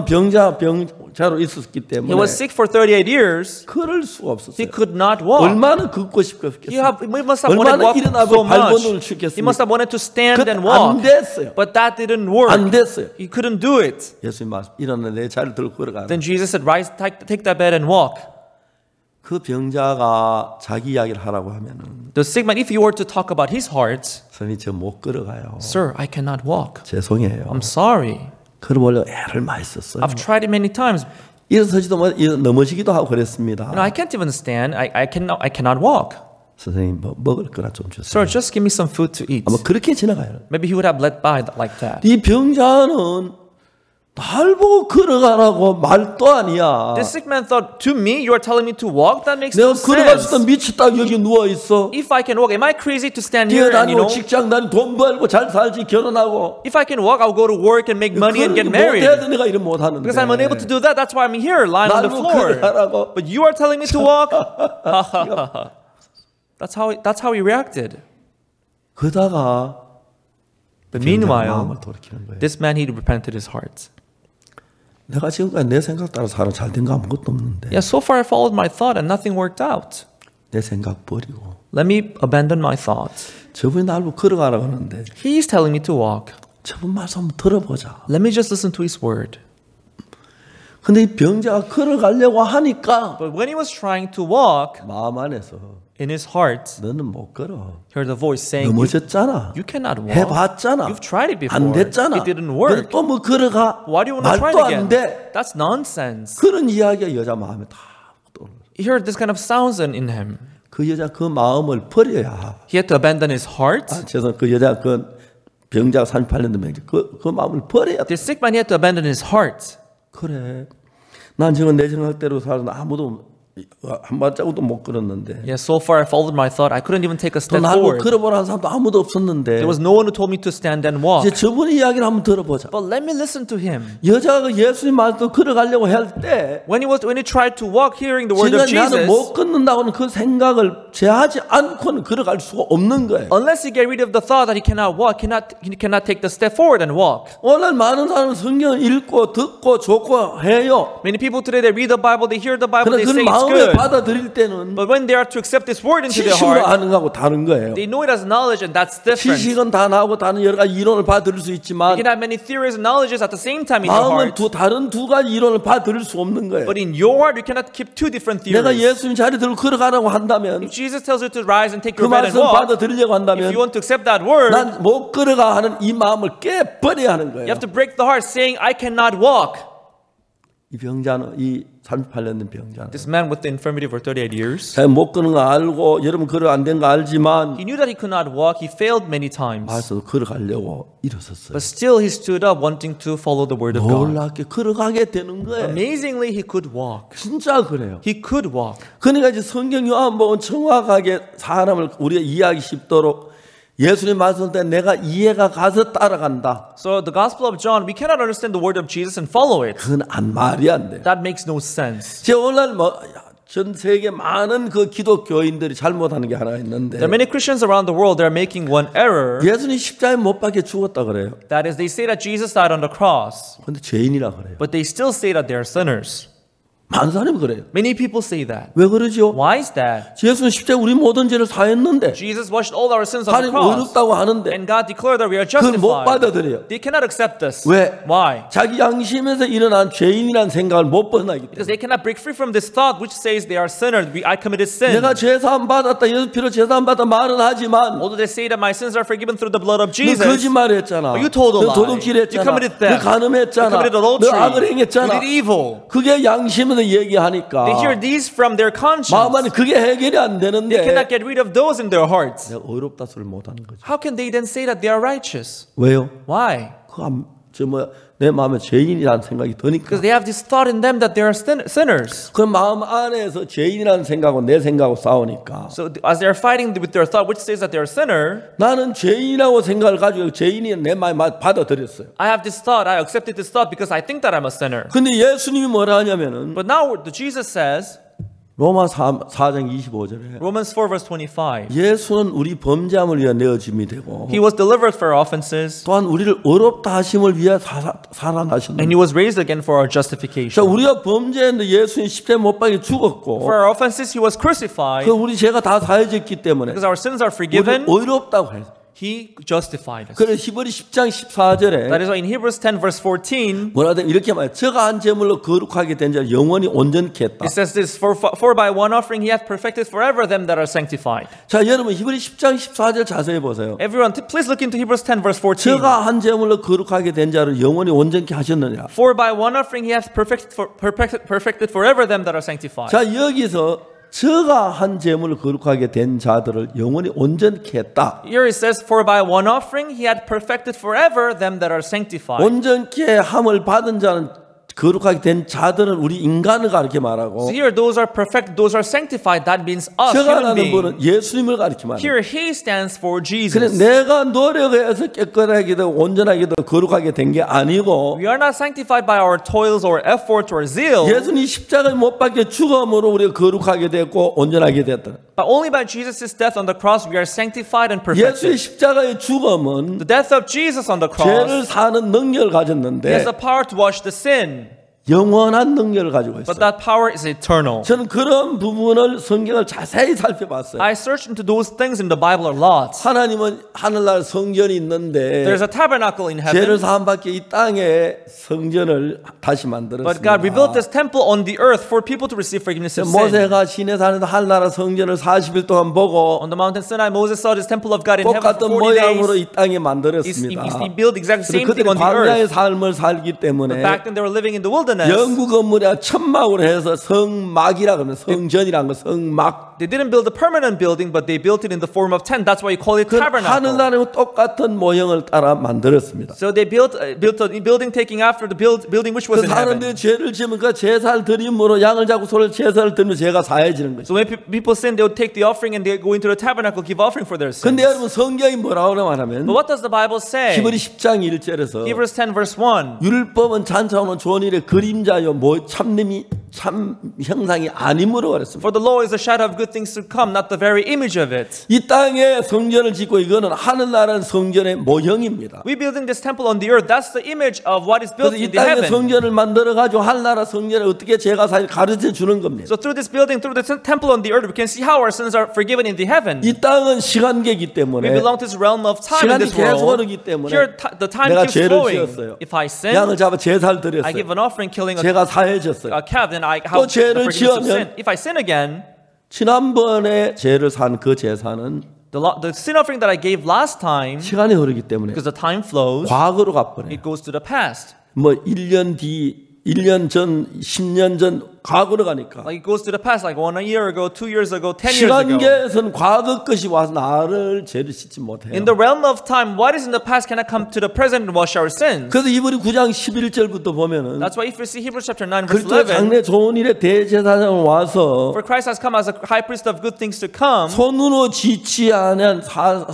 병자로 있었기 He 때문에 was sick for 38 years. 걸을 수가 He 없었어요. could not walk. 얼마나 걷고 싶겠어요. He must have wanted to walk 일어나고 so much. 발버둥을 He must have wanted to stand 그때 and 안 walk. 됐어요. But that didn't work. 안 됐어요. He couldn't do it. 예수님 말씀 일어나 내 자리를 들고 걸어가. Then Jesus said, rise, take that bed and walk. 그 병자가 자기 이야기를 하라고 하면은 The sick man, if he were to talk about his heart, 선생님 저 못 걸어가요. sir, I cannot walk. 죄송해요. I'm sorry. 걸어보려 애를 많이 썼어요. I've tried it many times. 일어서지도 넘어지기도 하고 그랬습니다. I can't even stand. I cannot walk. 선생님 뭐 먹을 거나 좀 주세요. Sir, just give me some food to eat. 아마 그렇게 지나가요. Maybe he would have let by like that. 이 병자는 날 보고 걸어가라고 말도 아니야. This sick man thought, to me, you are telling me to walk? That makes 내가 no 걸어갈 수 있다 sense. 미쳤다 여기 누워 있어. If I can walk, am I crazy to stand here and, 뛰어다니고 직장 다니고 돈 벌고 잘 살지 결혼하고. if I can walk, I'll go to work and make money and get married. 못해도 내가 이런 못 하는데. Because I'm unable to do that, that's why I'm here, lying on 날 the 보고 floor. 걸어가라고. But you are telling me to walk? That's how he reacted. 그러다가 But 마음을 meanwhile, 돌이키는 거예요. this man, he repented his heart. 내가 지금까지 내 생각 따라 살아 잘된 거 아무것도 없는데 Yeah, so far I followed my thought and nothing worked out. 내 생각 버리고 Let me abandon my thoughts. 저분이 날 보고 걸어가라고 하는데 He's telling me to walk. 저분 말씀 한번 들어보자. Let me just listen to his word. 근데 이 병자가 걸어가려고 하니까 But when he was trying to walk, 마음 안에서 in his heart, 너는 못 걸어. he heard a voice saying, 넘어졌잖아. you cannot walk. 해봤잖아. You've tried it before. 안 됐잖아. It didn't work. 또 뭐 걸어가. Why do you want to try 말도 it 안 again? 돼. That's nonsense. 그런 이야기가 여자 마음에 다 떠올라. He heard this kind of sounds in him. 그 여자 그 마음을 버려야. He had to abandon his heart. 죄송 그 여자 그 병자가 38년 된 병자 그 마음을 버려야 돼. The sick man, he had to abandon his heart. 그래. 난 지금 내 생각대로 살아서 아무도 한 발자국도 못 걸었는데. Yeah, so far I followed my thought. I couldn't even take a 또 step 나를 forward. 걸어보라는 사람도 아무도 없었는데. There was no one who told me to stand and walk. 이제 저분의 이야기를 한번 들어보자. But let me listen to him. 여자가 예수님 말도 걸어가려고 할 때 When he tried to walk, hearing the word of 지금 나는 Jesus, 못 걷는다고는 그 생각을 제하지 않고는 걸어갈 수가 없는 거예요. unless he get rid of the thought that he cannot walk, he cannot take the step forward and walk. 오늘 많은 사람은 성경을 읽고 듣고 좋고 해요. Many people today, they read the Bible, they hear the Bible, 그러나 they 그 say it's 마음에 good. 받아들일 때는 But when they are to accept this word into their 지식으로 heart, 아는 거하고 다른 거예요. they know it as knowledge, and that's different. You 지식은 다 나오고 다른 여러 가지 이론을 받아들일 수 있지만 can have many theories and knowledges at the same time in your 마음은 heart. 다른 두 가지 이론을 받아들일 수 없는 거예요. But in your heart, you cannot keep two different 내가 theories. 예수님 자리 들고 걸어가라고 한다면 If Jesus tells you to rise and take 그 your bed and 말씀 walk, 받아들이려고 if 한다면 you want to accept that word, 난 못 걸어가 하는 이 마음을 깨버려야 하는 you 거예요. have to break the heart saying, I cannot walk. 이 병자는 이 38년 된 병자는 This man with the infirmity for 38 years, 자기 못 걷는 거 알고 여러분 걸어 안 된 거 알지만 he knew that he could not walk. He failed many times. 와서 걸어가려고 일어섰어요. But still he stood up wanting to follow the word of God. 놀랍게 걸어가게 되는 거예요. Amazingly, he could walk. 진짜 그래요. He could walk. 그러니까 이제 성경 요한복음 정확하게 사람을 우리가 이해하기 쉽도록 예수님 말씀 때 내가 이해가 가서 따라간다. So the Gospel of John, we cannot understand the word of Jesus and follow it. 그건 말이 안 돼. That makes no sense. 제가 오늘 전 세계 많은 그 기독교인들이 잘못하는 게 하나 있는데 There are many Christians around the world that are making one error. 예수님 십자가에 못 박혀 죽었다 그래요. That is, they say that Jesus died on the cross, 근데 죄인이라 그래요. but they still say that they are sinners. 많은 사람이 그래요. Many people say that. 왜 그러죠? Why is that? 예수는 십자가에 우리 모든 죄를 사했는데 Jesus washed all our sins on the 하나님 cross, 의롭다고 하는데 and God declared that we are 그걸 못 justified. 받아들여요. They cannot accept this. 왜? Why? 자기 양심에서 일어난 죄인이라는 생각을 못 벗어나기 Because 때문에 they cannot break free from this thought which says they are sinners. I committed sin. 내가 죄사함 받았다 예수 피로 죄사함 받았다 말은 하지만 Although they say that my sins are forgiven through the blood of 너 Jesus, 거짓말했잖아. you told a 너 lie. 도둑질했잖아. You committed 너 theft. You 간음했잖아. committed 너 adultery. 악을 You 행했잖아. did evil. 그게 양심에서 얘기하니까 They hear these from their conscience. 마음 안에 그게 해결이 안 They 되는데 cannot get rid of those in their hearts. 내가 의롭다 소리를 못 하는 거죠. How can they then say that they are righteous? 왜요? Why? 내 마음에 죄인이라는 생각이 드니까 Because they have this thought in them that they are sinners. 그 마음 안에서 죄인이라는 생각하고 내 생각하고 싸우니까 So as they are fighting with their thought which says that they are sinner, 나는 죄인이라고 생각을 가지고 죄인이 내 마음에 받아들였어요. I have this thought, I accepted this thought because I think that I'm a sinner. 근데 예수님이 뭐라 하냐면은 But now Jesus says, 로마 4장 25절에 Romans 4 verse 25, 예수는 우리 범죄함을 위해 내어짐이 되고 He was delivered for our offenses, 또한 우리를 어렵다 하심을 위해 and 살아나셨다. He was raised again for our 자, justification. 우리가 범죄했는데 예수님 십자가에 못 박혀 죽었고 For our offenses He was crucified. 그 우리 죄가 다 사해졌기 때문에 Because our sins are 우리를 forgiven, 의롭다고 해서 He justified us. 그래서 히브리 10장 14절에 That is why in Hebrews 10 verse 14, 뭐라 하든 이렇게 말해요. 저가 한 제물로 거룩하게 된 자를 영원히 온전케 했다. it says this, for by one offering He hath perfected forever them that are sanctified. 자, 여러분 히브리 10장 14절 자세히 보세요. Everyone, please look into Hebrews 10 verse 14. 저가 한 제물로 거룩하게 된 자를 영원히 온전케 하셨느냐. For by one offering He hath perfected forever them that are sanctified. 자, 여기서 저가 한 제물을 거룩하게 된 자들을 영원히 온전케 했다. Here it says, for by one offering He had perfected forever them that are sanctified. 온전케 함을 받은 자는 거룩하게 된 자들은 우리 인간을 가르쳐 말하고 So here, those are perfect, those are sanctified. That means us, human 저가라는 beings. 분은 예수님을 가르쳐 말해요. Here, He stands for 그래 Jesus. 내가 노력해서 깨끗하게도 온전하게도 거룩하게 된 게 아니고 We are not sanctified by our toils or efforts or zeal, 예수님 십자가에 못 박혀 죽음으로 우리가 거룩하게 됐고 온전하게 됐다. but only by Jesus' death on the cross we are sanctified and 예수의 perfected. 십자가의 죽음은 The death of Jesus on the 죄를 cross, 사는 능력을 He 가졌는데 has the power to wash the sin, 영원한 능력을 가지고 but 있어요. that power is eternal. 저는 그런 부분을 성경을 자세히 살펴봤어요. I searched into those things in the Bible a lot. 하나님은 하늘날 성전이 있는데 There's a tabernacle in heaven, 죄를 사함받기 이 땅에 성전을 다시 but God rebuilt 만들었습니다. this temple on the earth for people to receive forgiveness of sin. 모세가 시내산에서 하늘나라 성전을 40일 동안 보고 On the mountain Sinai, Moses saw this temple of God in heaven 똑같은 for 40 모양으로 days. 이 땅에 He 만들었습니다. built exactly the same thing 그들이 on the 광야의 earth. 삶을 살기 But 때문에 back then they were living in the wilderness. 영구 건물에 천막으로 해서 성막이라 그러면 성전이라는 거 성막. They didn't build a permanent building, but they built it in the form of tent. That's why you call it 그 tabernacle. 하늘나라와 똑같은 모형을 따라 만들었습니다. So they built a building taking after the building which was 그 in heaven. 사람들이 죄를 지으면 그 제사를 드림으로 양을 잡고 소를 제사를 드리면 죄가 사해지는 거죠. So when people sin, they would take the offering and they go into the tabernacle, give offering for their sins. 근데 여러분 성경이 뭐라고 말하면 But what does the Bible say? 히브리 10장 1절에서 Hebrews 10 verse 1. 율법은 잔치하는 존일의 그림자요 참 형상이 아니므로 그랬습니다. For the law is a shadow of good good things to come, not the very image of it. 이 땅에 성전을 짓고 이거는 하늘나라는 성전의 모형입니다. We building this temple on the earth. That's the image of what is built 그래서 이 in the 땅에 heaven. 성전을 만들어 가지고 하늘나라 성전을 어떻게 제가 가르쳐 주는 겁니다. So through this building, through the temple on the earth, we can see how our sins are forgiven in the heaven. 이 땅은 시간계이기 We 때문에 belong to this realm of time in 시간이 this 계속 world. 흐르기 때문에 Here, the time 내가 keeps 죄를 flowing. 지었어요. If I sin, 양을 잡아 제사를 I 드렸어요. give an offering, killing a 제가 사해졌어요. calf, then I 또 have the 죄를 forgiveness of 지으면 sin. If I sin again, 지난번에 죄를 산 그 제사는 the sin offering that I gave last time, 시간이 흐르기 때문에 because the time flows, 과거로 가버려요. it goes to the past. 뭐 1년 뒤, 1년 전, 10년 전 과거로 가니까 Like it goes to the past, like 1 year ago, 2 years ago, 10 years ago. 시간계에서는 과거 것이 와서 나를 죄를 씻지 못해요. In the realm of time, what is in the past cannot come to the present and wash our sins. 그래서 이브리 9장 11절부터 보면은 That's why if you see Hebrews chapter 9 verse 그리스도의 11, 장래 좋은 일에 대제사장을 와서 for Christ has come as a high priest of good things to come, 손으로 지치 않은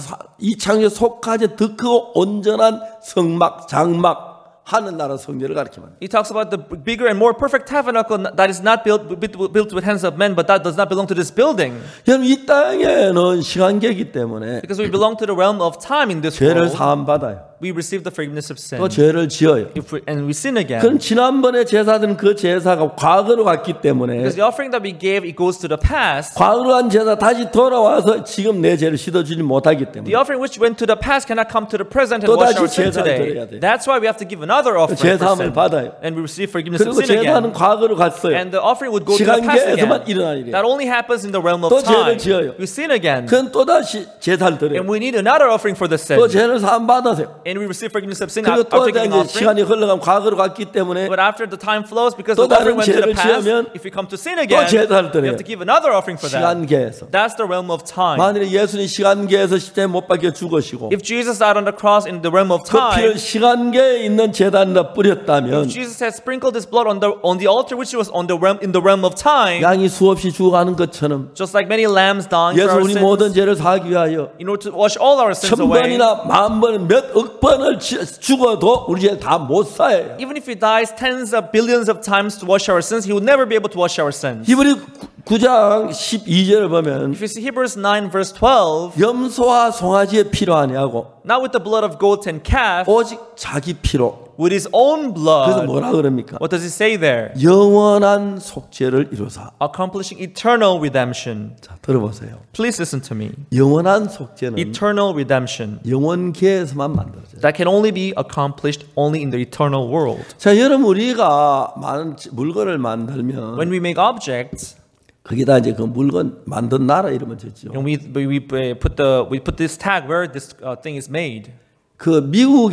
이 창에 속하지 더 크고 온전한 성막 장막 하늘나라 성전을 가리킵니다. he talks about the bigger and more perfect tabernacle that is not built with hands of men, but that does not belong to this building. 여러분 이 땅에는 시간계이기 때문에 Because we belong to the realm of time in this 죄를 world, 사함 받아요. we receive the forgiveness of sin. 또 죄를 지어요. And we sin again. 그럼 지난번에 제사든 그 제사가 과거로 갔기 때문에 Because the offering that we gave, it goes to the past. 과거로 한 제사 다시 돌아와서 지금 내 죄를 씻어주지 못하기 때문에 The offering which went to the past cannot come to the present and 또 wash 다시 our sin 제사를 드려야 today. 돼. That's why we have to give another offering for 제사함을 sin. 받아요. And we receive forgiveness of 그리고 sin 제사는 again. 과거로 갔어요. And the offering would go to the past 시간계에서만 again. 일어날 일이에요. That only happens in the realm of 또 죄를 time. 지어요. We sin again. 그건 또 다시 제사를 드려요. And we need another offering for the sin. 또 죄를 사함 받으세요. And we receive forgiveness of sin 그리고 또 after 이제 giving offering. 시간이 흘러가면 과거로 갔기 때문에 But after the time flows, because 또 the offering 다른 went to the 죄를 past, 지으면 if we come to sin again, 제사를 we 드려요. have to give another offering for that. 시간계에서 That's the realm of time. 만일에 예수님 시간계에서 십자가에 못 박혀 죽으시고 If Jesus died on the cross in the realm of 그 피를 time, 시간계에 있는 제단에다 뿌렸다면 if Jesus had sprinkled his blood on the altar which was on the realm in the realm of time, 양이 수없이 죽어가는 것처럼 just like many lambs dying for 예수 our 우리 모든 sins, 죄를 사하기 위하여 in order to wash all our sins away, 1000번이나 10,000번 몇 억 번을 죽어도 우리 죄 다 못 사해요. even if he dies tens of billions of times to wash our sins, he will never be able to wash our sins. 히브리 9장 12절을 보면 If you see Hebrews 9 verse 12, 염소와 송아지의 피로 아니하고 not with the blood of goats and calf, 오직 자기 피로. with his own 그래서 blood. 뭐라 그럽니까? What does he say there? 영원한 속죄를 이루사. Accomplishing eternal redemption. 자, 들어보세요. Please listen to me. 영원한 속죄는 Eternal redemption. 영원계에서만 만들어져요. That can only be accomplished only in the eternal world. 자, 여러분 우리가 많은 물건을 만들면 When we make objects, 거기다 이제 그 물건 만든 나라 이름을 짓죠. and we put this tag where this thing is made. 그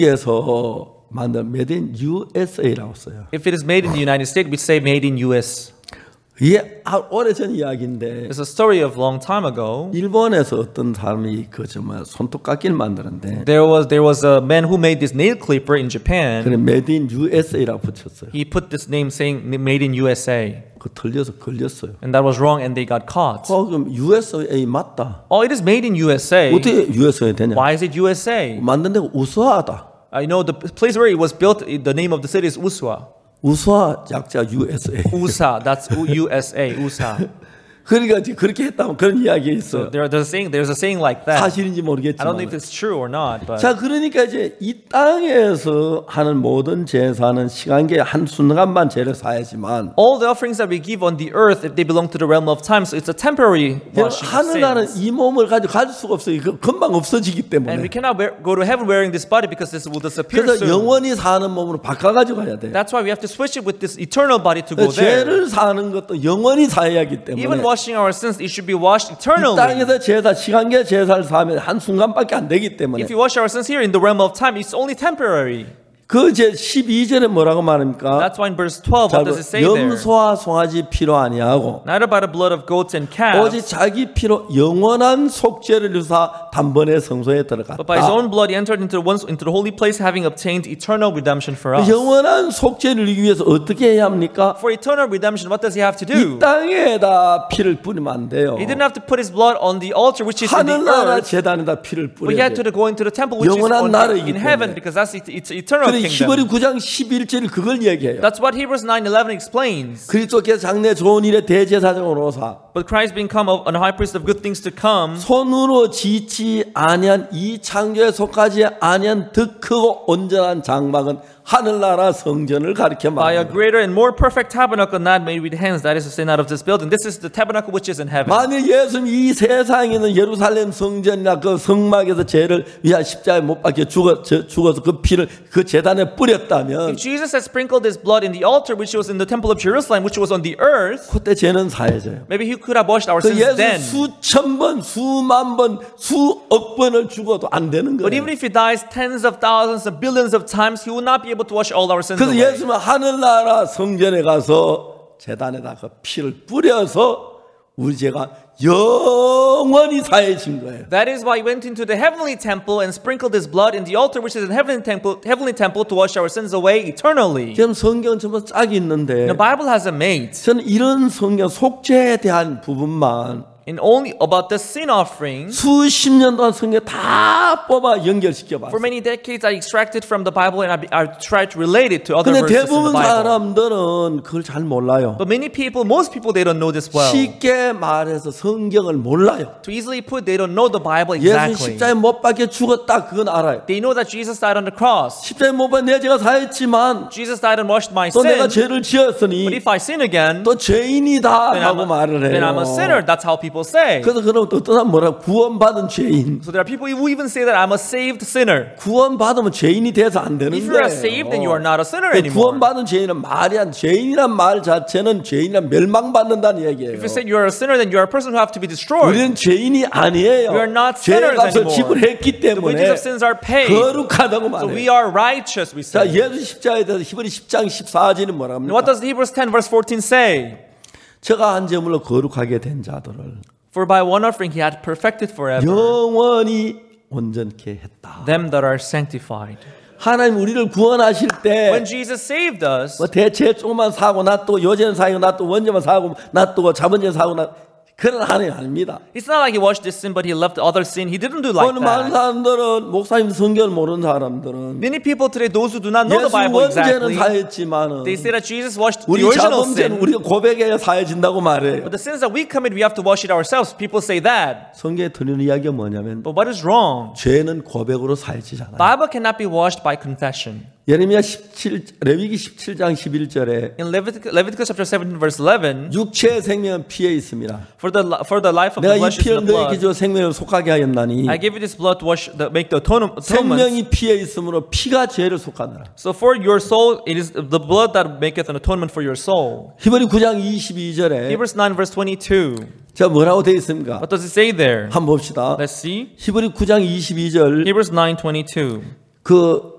미국에서 만든 Made in USA라고 써요. If it is made in the United States, we say made in US. 이게 오래전 이야기인데 It's a story of long time ago. 일본에서 어떤 사람이 그 정말 손톱깎이를 만드는데 There was a man who made this nail clipper in Japan. 그래 Made in USA라고 붙였어요. He put this name saying made in USA. 그 틀려서 걸렸어요. And that was wrong and they got caught. 그럼 USA 맞다. Oh, it is made in USA. 어떻게 USA 되냐? Why is it USA? 만든 데가 우수하다. I know the place where it was built, the name of the city is Uswa. 우수하 약자 USA. USA, that's USA, USA. 그러니까 이제 그렇게 했다면 그런 이야기 있어요. There's a saying like that. 사실인지 I don't know if 모르겠지만. it's true or not, but 자, 그러니까 이제 이 땅에서 하는 모든 제사는 시간계 한 순간만 죄를 사야지만 all the offerings that we give on the earth, if they belong to the realm of time, so it's a temporary washing of 하늘나라는 sins. 이 몸을 가지고 갈 수가 없어요. 그 금방 없어지기 And 때문에. we cannot go to heaven wearing this body because this will disappear 그래서 soon. 영원히 사는 몸으로 바꿔가지고 가야 돼. That's why we have to switch it with this eternal body to go there. 죄를 사는 것도 영원히 사야 하기 때문에 Even washing our sins, it should be washed 이 eternally. 땅에서 제사 시간계 제사를 사면 한 순간밖에 안 되기 때문에 If you wash our sins here in the realm of time, it's only temporary. 그 제 12절에 뭐라고 말합니까? That's why in verse 12, 자, what does it say there? 염소와 송아지 피로 아니하고 Neither by the blood of goats and 오직 calves, 자기 피로 영원한 속죄를 이루사 단번에 성소에 but by his 들어갔다. own blood he entered into the holy place, having obtained eternal redemption for us. 영원한 속죄를 이루기 위해서 어떻게 해야 합니까? For eternal redemption, what does he have to 이 do? 땅에다 피를 뿌리면 안 돼요. He didn't have to put his blood on the altar, which is in the 하늘나라 earth, 제단에다 피를 but he had 뿌려야 to 돼. go into the temple, which is 영원한 나라이기 in heaven, 때문에. because that's it's eternal 그래 kingdom. 히브리 9장 11절이 그걸 얘기해요. That's what Hebrews 9:11 explains. 그리스도께서 장래 좋은 일에 대제사장으로 오사 But Christ become an high priest of good things to come. 손으로 짓지 아니한 이 창조에 속하지 아니한 더 크고 온전한 장막은 하늘나라 성전을 가리켜 By a 말합니다. greater and more perfect tabernacle not made with hands, that is to say, not of this building. This is the tabernacle which is in heaven. 만일 예수님 이 세상에 있는 예루살렘 성전이나 그 성막에서 죄를 위한 십자가에 못 박혀 죽어서 그 피를 그 제단에 뿌렸다면 If Jesus had sprinkled his blood in the altar which was in the temple of Jerusalem, which was on the earth, 그때 죄는 사해져요. maybe he could have washed our 그 sins 예수 then. 수천 번, 수만 번, 수억 번을 죽어도 안 되는 But even 거예요. if he dies tens of thousands and billions of times, he will not be able to wash all our sins 그래서 away. 예수님은 하늘나라 성전에 가서 제단에다 그 피를 뿌려서 우리 죄가 영원히 사해진 거예요. That is why he went into the heavenly temple and sprinkled his blood in the altar which is in heavenly temple to wash our sins away eternally. 지금 성경은 전부 짝이 있는데 The Bible has a mate. 저는 이런 성경 속죄에 대한 부분만 And only about the sin offering, 수십 년 동안 성경 다 뽑아 연결시켜 for 봤어요. many decades I extracted from the Bible and I tried to relate it to other 근데 verses in the 대부분 Bible. 사람들은 그걸 잘 몰라요. But many people, most people, they don't know this well. 쉽게 말해서 성경을 몰라요. To easily put, they don't know the Bible 예수 exactly. 십자가에 못 박혀 죽었다 그건 알아요. They know that Jesus died on the cross. 십자가에 못 박혀 내 죄가 사했지만 Jesus died and washed my 또 내가 sin. 죄를 But 지었으니 if I sin again, 또 죄인이다 then 하고 말을 then I'm 해요. a sinner. That's how people say. 그래서 그럼 어떤 사람 뭐라 구원받은 죄인. So there are people who even say that I'm a saved sinner. 구원받으면 죄인이 돼서 안 되는 If you are 거예요. saved, then you are not a sinner 그 anymore. 구원받은 죄인은 말이 안 죄인이란 말 자체는 죄인이란 멸망받는다는 얘기예요. If you say you are a sinner, then you are a person who have to be destroyed. 우리는 죄인이 아니에요. We are not 죄의 sinners 값을 anymore. 지불했기 The wages 때문에 of sins are paid. 거룩하다고 So we 말해요. are righteous, we 자, say. 예수 십자가에 대해서 히브리 10장 14절은 뭐라 And what 합니까? does Hebrews 10 verse 14 say? 저가 한 제물로 거룩하게 된 자들을 For by one offering he had perfected forever 영원히 온전케 했다. them that are sanctified. 하나님 우리를 구원하실 때 When Jesus saved us, 뭐 대체 조금만 사고 놔두고 요제는 사고 놔두고 원죄만 사고 놔두고 자본죄 사고 그런 하나님 아닙니다. it's not like he washed this sin but he left the other sin. He didn't do like 오늘 많은 that. 사람들은 목사님 성경을 모르는 사람들은 Many people today, those who do not know the 예수 Bible 원죄는 exactly, 사했지만은 they say that Jesus washed the 우리 original 자범죄는 sin. 우리가 고백해야 사해진다고 말해요. But the sins that we commit, we have to wash it ourselves. People say that. 성경에 드리는 이야기가 뭐냐면 But what is wrong? 죄는 고백으로 사해지잖아요. Bible cannot be washed by confession. 예레미야 17 레위기 17장 11절에 In Leviticus chapter 17 verse 11, 육체의 생명은 피에 있습니다. for the life of 내가 the 이 flesh is in 피를 the 너희에게 blood. 줘 생명을 속하게 하였나니 I give you this blood to make the atonement. 생명이 피에 있으므로 피가 죄를 속하느라. So for your soul, it is the blood that maketh an atonement for your soul. 히브리 9장 22절에 Hebrews 9 verse 22. 자 뭐라고 되어 있습니까? What does it say there? 한번 봅시다. Let's see. 히브리 9장 22절 Hebrews 9:22. 그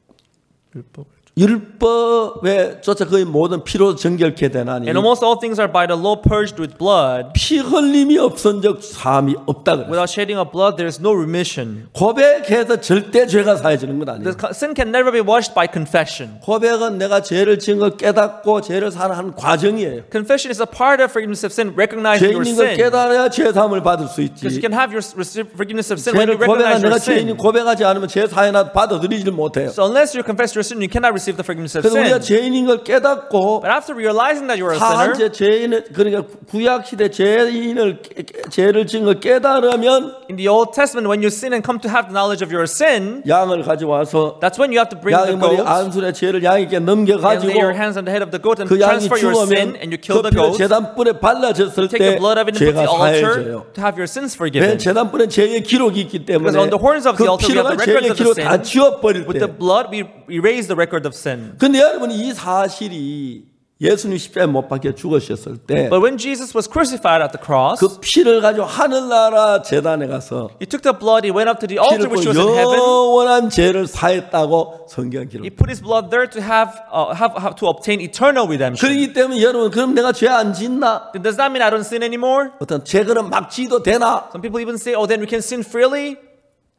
율법에 쫓아 거의 모든 피로 정결케 되나니 And almost all things are by the law purged with blood. 피 흘림이 없은적 사함이 없다 그랬어요. Without shedding of blood, there is no remission. 고백해서 절대 죄가 사해지는 건 아니에요. The sin can never be washed by confession. 고백은 내가 죄를 지은 걸 깨닫고 죄를 사는 한 과정이에요. Confession is a part of forgiveness of sin, recognizing your 죄인인 걸 sin. 깨달아야 죄 사함을 받을 수 있지. Because you can have your receive forgiveness of sin when you 죄를 고백한 recognize 내가 your sin. 죄인이 고백하지 않으면 죄 사해나 받아들이지를 못해요. So unless you confess your sin, you cannot receive the forgiveness of 그래서 우리가 sin. 죄인인 걸 깨닫고 But after realizing that you are a 사한 sinner, 죄인을 그러니까 구약 시대 죄인을 죄를 지은 걸 깨달으면 in the Old Testament, when you sin and come to have the knowledge of your sin, 양을 가져와서 that's when you have to bring 양의 the 머리 goat 안순의 죄를 양에게 and 넘겨가지고 lay your hands on the head of the goat and 그 양이 transfer your sin, 죽으면 and you kill 그 the 피를 goat. 제단불에 발라졌을 Take the 때 blood of it and put 죄가 the altar 사해져요. to have your sins 왜 forgiven. 제단불에 죄의 기록이 있기 때문에 Because on the horns of 그 the altar we have 피로가 the 죄의 records of the 기록 다 sin. 지워버릴 With the 때 blood, we erase the record of sin. 근데 여러분 이 사실이 예수님 십자가에 못 박혀 죽으셨을 때 But when Jesus was crucified at the cross, 그 피를 가지고 하늘나라 제단에 가서 he took the blood, he went up to the 피를 altar which was in heaven. 영원한 죄를 사했다고 성경 기록. He put his blood there to have to obtain eternal redemption. 그렇기 때문에 여러분 그럼 내가 죄 안 짓나? Then does that mean I don't sin anymore? 어떤 죄그는 막 지도 되나? Some people even say, oh, then we can sin freely.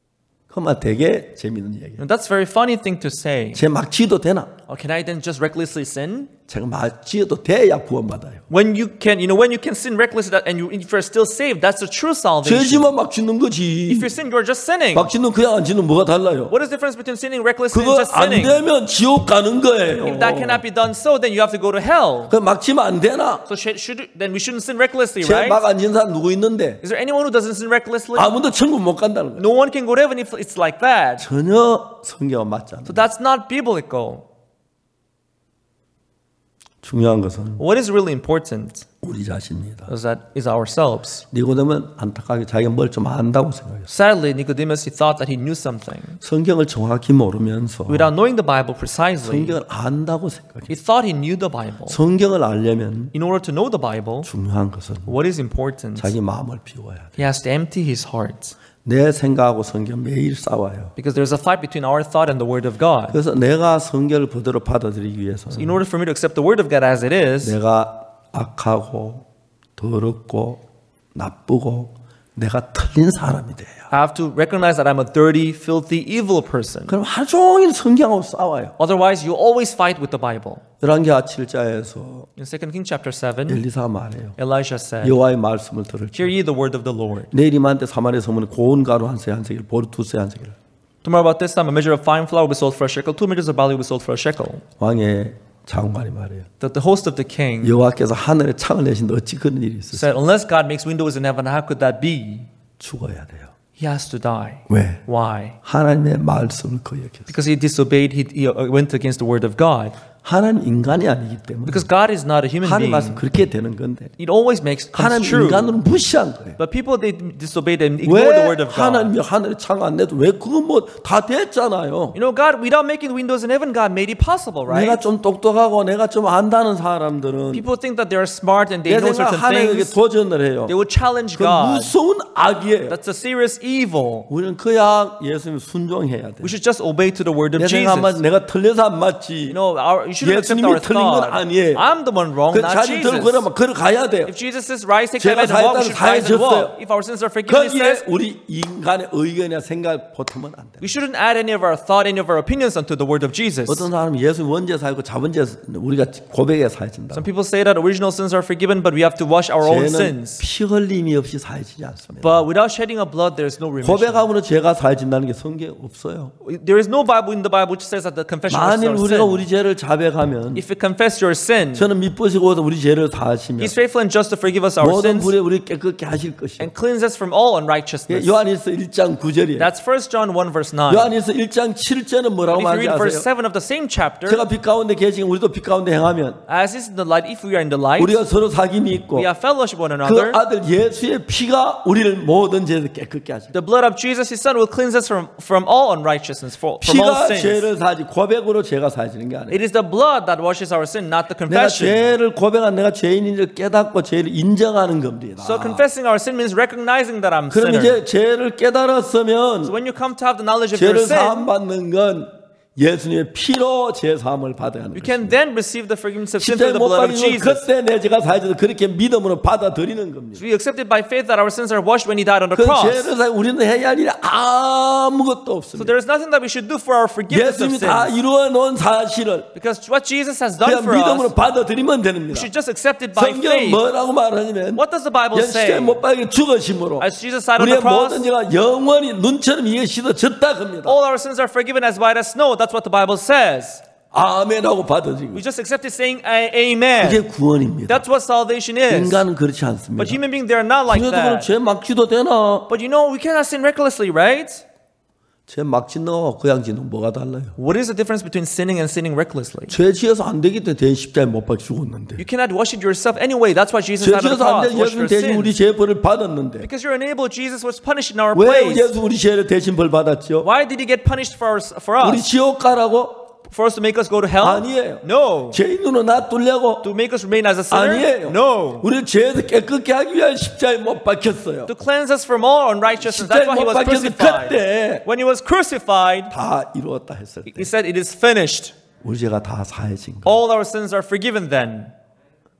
그만 되게 재밌는 얘기예요. And that's a very funny thing to say. 제 막 지어도 되나? Can I then just recklessly sin? 제가 막 지어도 돼야 구원받아요. When you can sin recklessly and if you're still saved, that's the true salvation. 죄지만 막 짓는 거지. If you sin, you're just sinning. 막 짓는 그냥 안 짓는 뭐가 달라요? What is the difference between sinning recklessly and 그거 just 안 sinning? 되면 지옥 가는 거예요. If that cannot be done so, then you have to go to hell. 그막 지면 안 되나? So then we shouldn't sin recklessly, right? 제막 안 짓는 사람 누구 있는데? Is there anyone who doesn't sin recklessly? 아무도 천국 못 간다는 거예요. No one can go to heaven if it's like that. 전혀 성경과 맞지 않아요. So that's not biblical. 중요한 것은 What is really important 우리 자신입니다. is ourselves. 니고데모는 안타깝게 자기가 뭘 좀 안다고 생각했어요. Sadly, Nicodemus, he thought that he knew something. 성경을 정확히 모르면서 Without knowing the Bible precisely, 성경을 안다고 생각해요. he thought he knew the Bible. 성경을 알려면 In order to know the Bible, 중요한 것은 what is important? 자기 마음을 비워야 돼. He has to empty his heart. 내 생각하고 성경 매일 싸워요. Because there's a fight between our thought and the Word of God. 그래서 내가 성경을 그대로 받아들이기 위해서는 In order for me to accept the Word of God as it is, 내가 악하고 더럽고 나쁘고 내가 틀린 사람이 돼요. I have to recognize that I'm a dirty, filthy, evil person. 그럼 하루 종일 성경하고 싸워요. Otherwise, you always fight with the Bible. 열왕기하 7장에서 In 2 Kings chapter 7, 엘리사가 말해요. Elijah said, 여호와의 말씀을 들을지 Hear ye the word of the Lord. 내일 이맘때 사마리아 소문에 고운 가루 한 세 한 세겔 보리 두 세 한 세겔 Tomorrow about this time, a measure of fine flour will be sold for a shekel, 2 measures of barley will be sold for a shekel. 왕의 장관이 말해요. That the host of the king 여호와께서 하늘에 창을 내신데 어찌 그런 일이 있으세요? said, Unless God makes windows in heaven, how could that be? 죽어야 돼요. He has to die. 왜? Why? 하나님의 말씀을 거역했어요. Because he disobeyed, he went against the word of God. 하나님 인간이 아니기 때문에 Because God is not a human 하나님 being. 말씀 그렇게 되는 건데 It always comes 하나님 true. 인간으로 무시한 거예요. But people, they disobeyed and ignored the 왜 word of God. 하나님이 하늘에 창 안 내도 왜 그건 뭐 다 됐잖아요. You know, God, without making windows in heaven, God made it possible, right? 내가 좀 똑똑하고 내가 좀 안다는 사람들은 People think that they are smart and 내 they know 생각 certain 하나님에게 things. 도전을 해요. They will challenge 그 God. 무서운 악이에요. That's a serious evil. 우리는 그야 예수님 순종해야 돼. We should just obey to the word of 내 Jesus. 생각만 내가 틀려서 안 맞지. You know, you shouldn't accept 예수님이 our 틀린 건 thought. 아니에요. I'm the one wrong, 그 not 자리 들고 Jesus. 그러면 걸어가야 돼요. If Jesus says rise, take 제가 my bed and walk, we 사했다면 should rise and 사해줬어요. walk. If our sins are forgiven, he 거기에 says, 우리 인간의 의견이나 생각 보태면 안 돼. we shouldn't add any of our thought, any of our opinions onto the word of Jesus. 어떤 사람은 예수 원죄 살고 자본죄 우리가 고백에 사해진다. Some people say that original sins are forgiven, but we have to wash our own 죄는 sins. 피 흘림이 없이 사해지지 않습니다. But without shedding of blood, there is no remission. 고백함으로 죄가 사해진다는 게 성경에 없어요. There is no Bible in the Bible which says that the confession of 만일 our 우리가 sin. 우리 죄를 자백하면 If you confess your sin, 저는 미쁘시고 우리 죄를 사하시며 He's faithful and just to forgive us our 모든 sins 불에 우리 깨끗게 하실 것이요. and cleanse us from all unrighteousness. 요한일서 1장 9절이에요. That's 1 John 1 verse 9. 요한일서 1장 7절은 뭐라고 But if 말하지 you read verse 아세요? 7 of the same chapter, 제가 빛 가운데 계시면 우리도 빛 가운데 행하면 as is in the light, if we are in the light, 우리가 서로 사귐이 있고 we have fellowship with one 그 another. 아들 예수의 피가 우리를 모든 죄에서 깨끗게 하시고 The blood of Jesus, His Son, will cleanse us from all unrighteousness, from 피가 all sins. 죄를 사지 고백으로 죄가 사지는 게 아니에요. It is the blood that washes our sin, not the 내가 confession. 죄를 고백한 내가 죄인인지를 깨닫고 죄를 인정하는 겁니다. So confessing our sin means recognizing that I'm a 그럼 sinner. 이제 죄를 깨달았으면 So when you come to have the knowledge of your 죄를 sin, 사함 받는 건 예수님의 피로 죄 사함을 받아야 하는 you 것입니다. can then receive the forgiveness of sin 십자가에 through the 못 blood of 박이면 Jesus. 그때 내 죄가 사해져서 그렇게 믿음으로 받아들이는 겁니다. We accepted by faith that our sins are washed when He died on the 그 cross. 죄를 사해 우리는 해야 할 일이 아무것도 So 없습니다. there is nothing that we should do for our forgiveness of 예수님이 다 sins. 이루어 놓은 사실을 Because what Jesus has done 그냥 for us, 믿음으로 받아들이면 we 됩니다. should just accept it by 성경 faith. 뭐라고 말하냐면 What does the Bible say? 십자가에 못 박여 죽으심으로 As Jesus died on 우리의 the cross, 모든 죄가 영원히 눈처럼 이에 씻어졌다 합니다. all our sins are forgiven as white as snow. That's what the Bible says. 아멘하고 받아들이고 We just accept it saying amen. 그게 구원입니다. That's what salvation is. 인간은 그렇지 않습니다. But human beings, they are not like 그래도 그럼 that. 죄 막지도 되나? But you know, we cannot sin recklessly, right? 죄 막짓는 거와 그냥 짓는 뭐가 달라요? What is the difference between sinning and sinning recklessly? 죄 지어서 안 되기 때문에 대신 십자가에 못 박혀 죽었는데 You cannot wash it yourself anyway. That's why Jesus 죄 died on the 지어서 안 cross. 되는 Wash 예수님 your 대신 우리 sins. 죄 벌을 받았는데 Because you're unable, Jesus was punished in our 왜 place. 예수 우리 죄를 대신 벌 받았죠? Why did He get punished for 우리 us? 지옥 가라고? For us to make us go to hell? 아니에요. No. 죄인으로 놔두려고? To make us remain as a sinner? 아니에요. No. 우리를 죄에서 깨끗게 하기 위한 십자가에 못 박혔어요. To cleanse us from all unrighteousness. That's why He was crucified. 그때 When He was crucified, 다 이루었다 했을 때 He said, it is finished. 우리 죄가 다 사해진 거. All our sins are forgiven then.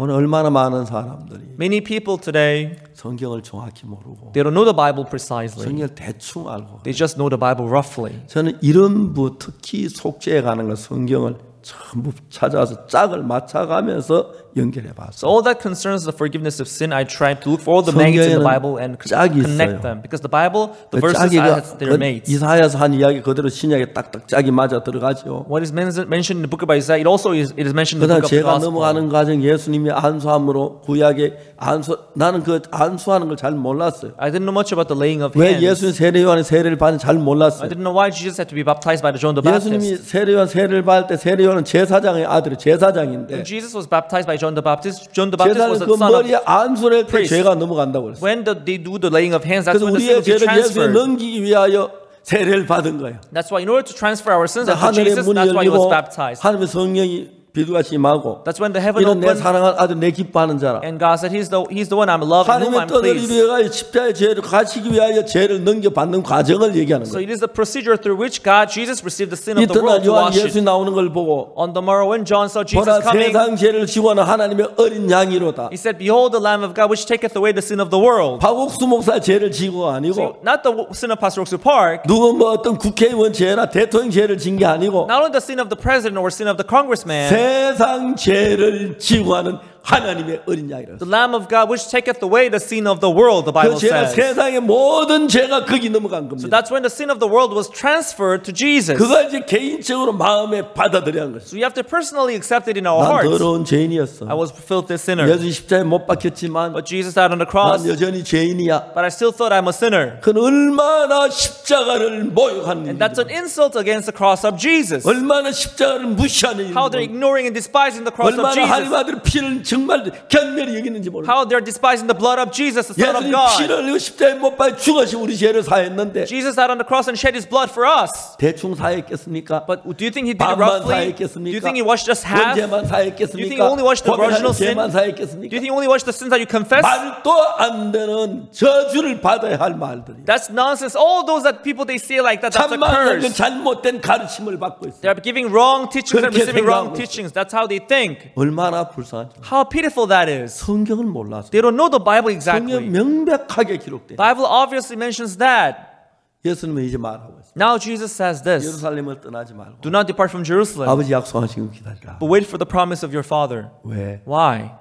오늘 얼마나 많은 사람들이 Many people today, 성경을 정확히 모르고 they don't know the Bible precisely. 성경을 대충 알고 They just know the Bible roughly. 저는 이런 특히 속죄에 가는 거 성경을 전부 찾아서 짝을 맞춰가면서 연결해 So 봤어요. all that concerns the forgiveness of sin, I try to look for all the mates in the 성경에는 Bible and 짝이 connect 있어요. them. Because the Bible, the 그 verses 짝이가 their mates. 이사야서 한 이야기 그대로 신약에 딱딱 짝이 맞아 들어가죠. What is mentioned in the book of Isaiah, it is mentioned in the 그다음 book of the 제가 Gospel. 넘어가는 과정 예수님이 안수함으로 구약에 나는 그 안수하는 걸 잘 몰랐어요. I didn't know much about the laying of 왜 hands. 예수님 세례 요한의 세례를 받는지 잘 I 몰랐어요. didn't know why Jesus had to be baptized by John the 예수님이 Baptist. 세례 요한 세례를 받을 때 세례 요한은 제사장의 아들이 제사장인데 When Jesus was baptized by John the Baptist was 제사장은 the 그 son of. 머리에 안수를 할 때 priest. 죄가 넘어간다고 그랬어요. When they do the laying of hands, that's 그래서 when the sin 우리의 will be 죄를 예수에 transferred. 넘기기 위하여 세례를 받은 거예요. That's why in order to transfer our sins unto 하늘의 Jesus, 문이 that's why he was 열리고 baptized. 하나님의 성령이 비두같이 임하고 That's when the heaven 이는 내 opened 사랑하는 아들 내 기뻐하는 자라. and God said, He's the one I'm loved and whom 하나님의 I'm 뜻을 pleased. 이루어가지고 십자가의 죄를 가시기 위하여 죄를 넘겨받는 과정을 얘기하는 So 거예요. it is the procedure through which Jesus received the sin of the 이튿날 world to 요한 wash 예수 it. 나오는 걸 보고 On the morrow when John saw Jesus 보라 coming, 세상 죄를 지고하는 하나님의 어린 양이로다. he said, Behold the Lamb of God which taketh away the sin of the world. 박옥수 목사 죄를 지고 So 아니고 not the sin of Pastor Oxu Park, 누구 뭐 어떤 국회의원 죄나 대통령 죄를 진 게 아니고 not only the sin of the president or sin of the congressman, 세상 죄를 지고하는 하나님의 어린 양이라. the Lamb of God which taketh away the sin of the world, the 그 Bible 죄가 says. 세상의 모든 죄가 거기 넘어간 So 겁니다. that's when the sin of the world was transferred to Jesus. 그걸 이제 개인적으로 마음에 받아들여야 하는 거죠. So we have to personally accept it in our 난 hearts. 더러운 죄인이었어. I was a filthy sinner. 예수 십자가에 못 박혔지만 But Jesus died on the 난 cross, 여전히 죄인이야. but I still thought I'm a sinner. 그건 얼마나 십자가를 모욕하는 And that's an 일이야. insult against the cross of Jesus. 얼마나 십자가를 무시하는 How they're 일이야. ignoring and despising the cross of 얼마나 하나님 Jesus. 아들 피를 정말 견멸히 여기는지 몰라. How they're despising the blood of Jesus, the Son of 예수님 God. 피를 흘리고 십자가에 못 박혀 죽으시 우리 죄를 사했는데 Jesus died on the cross and shed his blood for us. 대충 사했겠습니까? But do you think he did it 반만 roughly? Do you 사했겠습니까? think he washed just half? 원죄만 Do you think he 사했겠습니까? only washed the original sin? 죄만 Do 사했겠습니까? you think he only washed the sins that you confess? 말도 안 되는 저주를 받아야 할 말들이. That's nonsense. All those that people they say like that, that's a 참말로 curse. 잘못된 가르침을 받고 있어요. They're giving wrong teachings and 그렇게 receiving wrong 생각하고 teachings. That's how they think. 얼마나 불쌍하죠. How pitiful that is. 성경을 몰라서. They don't know the Bible 성경 exactly. 명백하게 기록돼. Bible obviously mentions that. 예수님은 이제 말하고 있어요. Now Jesus says this. 예루살렘을 떠나지 말고 Do not depart from Jerusalem, 아버지 약속하신 거 기다리라. but wait for the promise of your Father. 왜? Why?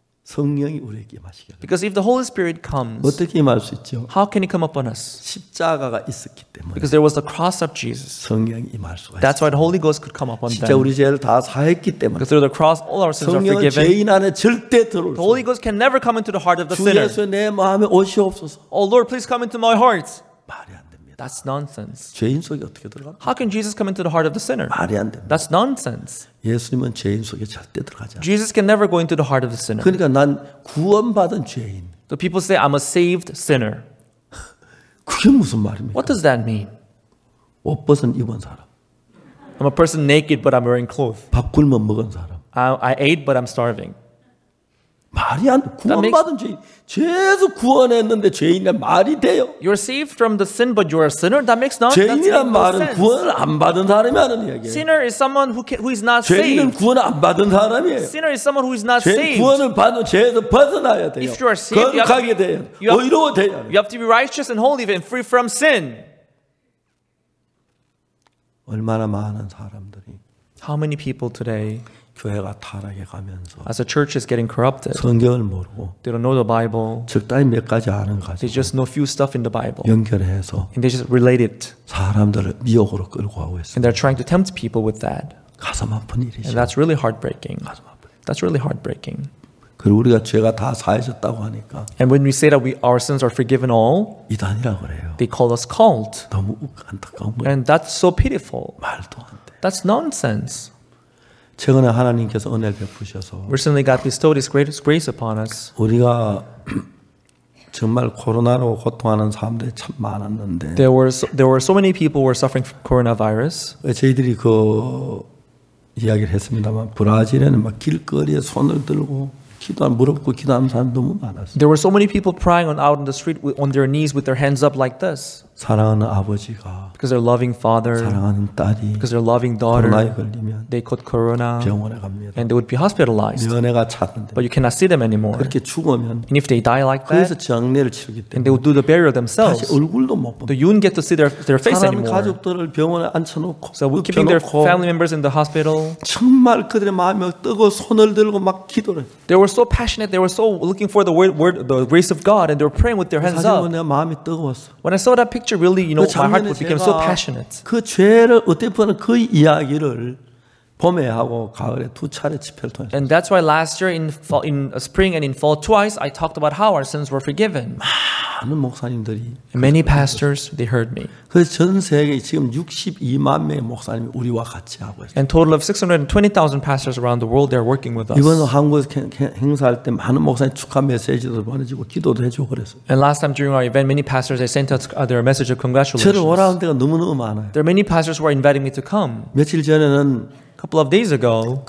성령이 우리에게 임하시길. Because if the Holy Spirit comes, 어떻게 임할 수 있죠? how can He come upon us? 십자가가 있었기 때문에 Because there was the cross of Jesus. 성령이 임할 수가 있어요. That's why the Holy Ghost could come upon 진짜 them. 우리 죄를 다 사했기 때문에 Because through the cross, all our sins are 성령은 forgiven. 죄인 안에 절대 들어올 The 수 Holy Ghost can never come into the heart of the 주 sinner. 예수 내 마음에 오시옵소서. Oh Lord, please come into my heart. 말이 안 됩니다. That's nonsense. 죄인 속에 어떻게 들어가? How can Jesus come into the heart of the sinner? 말이 안 됩니다. That's nonsense. 예수님은 죄인 속에 절대 들어가지 않아요. Jesus can never go into the heart of the sinner. 그러니까 난 구원받은 죄인. So people say, I'm a saved sinner. 그게 무슨 말입니까? What does that mean? 옷 벗은 입은 사람, I'm a person naked, but I'm wearing clothes. 밥 굶어 먹은 사람. I ate, but I'm starving. 말이 안 돼. 구원받은 죄인. 죄에서 구원했는데 죄인이란 말이 돼요. You're saved from the sin, but you're a sinner? That makes no 죄인이란 말은 sense. 구원을 안 받은 사람이 하는 이야기예요. Sinner is someone who is not 죄인은 saved. 구원을 안 받은 사람이에요. Sinner is someone who is not 죄 saved. 구원을 받는 죄에서 벗어나야 돼요. If you are saved, 거룩하게 돼요. you have- 의로워져야 You have to be righteous and holy and free from sin. 얼마나 많은 사람들이 How many people today, 교회가 타락해 가면서 as a church is getting corrupted, 성경을 모르고 they don't know the Bible, 적당히 몇 가지 아는 거 they 가지고 just know few stuff in the Bible, 연결해서 and they just relate it, 사람들을 미혹으로 끌고 가고 있어요. and they're trying to tempt people with that. 가슴 아픈 And 일이죠. that's really heartbreaking. 가슴 아픈. That's really heartbreaking. 그리고 우리가 죄가 다 사해졌다고 하니까 And when we say that our sins are forgiven all, 이단이라고 그래요. they call us cult. 너무 안타까운 거예요. And that's so pitiful. 말도 안 돼. That's nonsense. 최근에 하나님께서 은혜를 베푸셔서 Recently, God bestowed His greatest grace upon us. 우리가 정말 코로나로 고통하는 사람들이 참 많았는데 There were so many people who were suffering from coronavirus. 저희들이 그 이야기를 했습니다만 브라질에는 막 길거리에 손을 들고 무릎 꿇고 기도하는 사람 너무 많았어요. There were so many people crying out in the street on their knees with their hands up like this. 사랑하는 아버지가 because their loving father, 사랑하는 딸이 because their loving daughter, 코로나에 걸리면 they caught corona 병원에 갑니다. and they would be hospitalized. 면회가 차는데 But you cannot see them anymore. 그렇게 죽으면 And if they die like 그래서 that, 장례를 치르기 and they 때문에 would do the burial 다시 themselves, 얼굴도 못 본다. so you wouldn't get to see their face 사랑하는 anymore. 가족들을 병원에 앉혀놓고 So keeping their 눕혀놓고 family members in the hospital, 정말 그들의 마음이 뜨고 손을 들고 막 기도를 해요. they were so passionate. They were so looking for the the grace of God, and they were praying with their hands 사실 up. 내 마음이 뜨거웠어. When I saw that picture, really, my heart would become so passionate. 그 죄를 어떻게 보면 그 이야기를 봄에 하고 가을에 두 차례 집회를 통해서 And that's why last year in spring and in fall twice, I talked about how our sins were forgiven. 많은 목사님들이 And many pastors, they heard me. 그래서 전 세계 지금 62만 명의 목사님이 우리와 같이 하고 있어요. And total of 620,000 pastors around the world, they're working with us. 이번 한국에서 행사할 때 많은 목사님 축하 메시지도 보내주고 기도도 해주고 그랬어요. And last time during our event, many pastors, they sent us their message of 저를 congratulations. 오라는 데가 너무너무 많아요. There are many pastors who are inviting me to come. 며칠 전에는 A couple of days ago,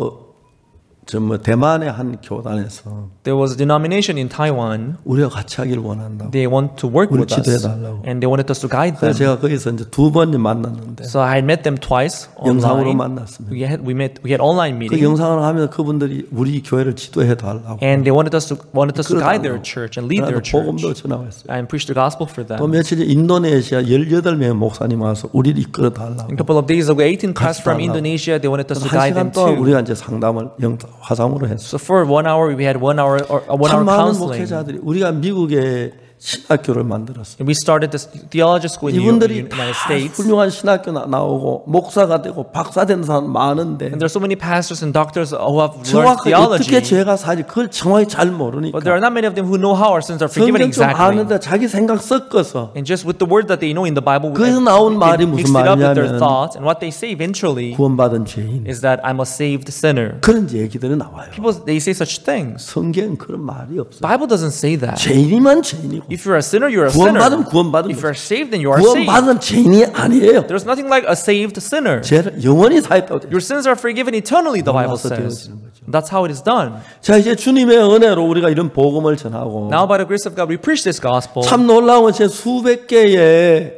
대만의 한 교단에서 there was a denomination in Taiwan. 우리가 같이 하기를 원한다. They want to work 우리 with us. 지도해달라고. And they wanted us to guide 그래서 them. 제가 거기서 이제 두 번 만났는데 So I had met them twice 영상으로 online. 만났습니다. We had online 그 meetings. 영상을 하면 그분들이 우리 교회를 지도해달라고. And they wanted us to guide their church and lead their 복음도 church 전하고 and preach the gospel for 또 them. 며칠 전 인도네시아 18명의 목사님 와서 우리를 이끌어달라고. A couple of days ago, 18 pastors from 달라고. Indonesia, they wanted us to 한 guide them 시간 동안 too. 우리가 이제 상담을 화상으로 했어. So for 1 hour, we had 1 hour 참 많은 counseling. 목회자들이 우리가 미국에 신학교를 만들었어요. And we started this theology school in the 이분들이 United 다 States. 훌륭한 신학교 나오고 목사가 되고 박사 된 사람 많은데 And there are so many pastors and doctors who have learned 정확하게 어떻게 theology. 죄가 사지 그걸 정확히 잘 모르니까 But there are not many of them who know how our sins are forgiven 성경 좀 exactly. 아는데 자기 생각 섞어서 And just with the word that they know in the Bible, 그래서 나온 말이 they 무슨 mixed it up with their 말이냐면 thoughts. And what they say eventually 구원받은 죄인 is that I'm a saved sinner. 그런 얘기들이 나와요. People, they say such things. 성경은 그런 말이 없어요. Bible doesn't say that. 죄인이면 죄인이고 If you're a sinner, you're a sinner. 구원받으면 구원받은 If 거죠. you're saved, then you are saved. 구원받은 죄인이 아니에요. There's nothing like a saved sinner. 죄를 영원히 사했다고 돼요. Your sins are forgiven eternally, the Bible 몰라서 says. 되어지는 거죠. That's how it is done. 자 이제 주님의 은혜로 우리가 이런 복음을 전하고 Now, by the grace of God, we preach this gospel. 참 놀라운 제 수백 개의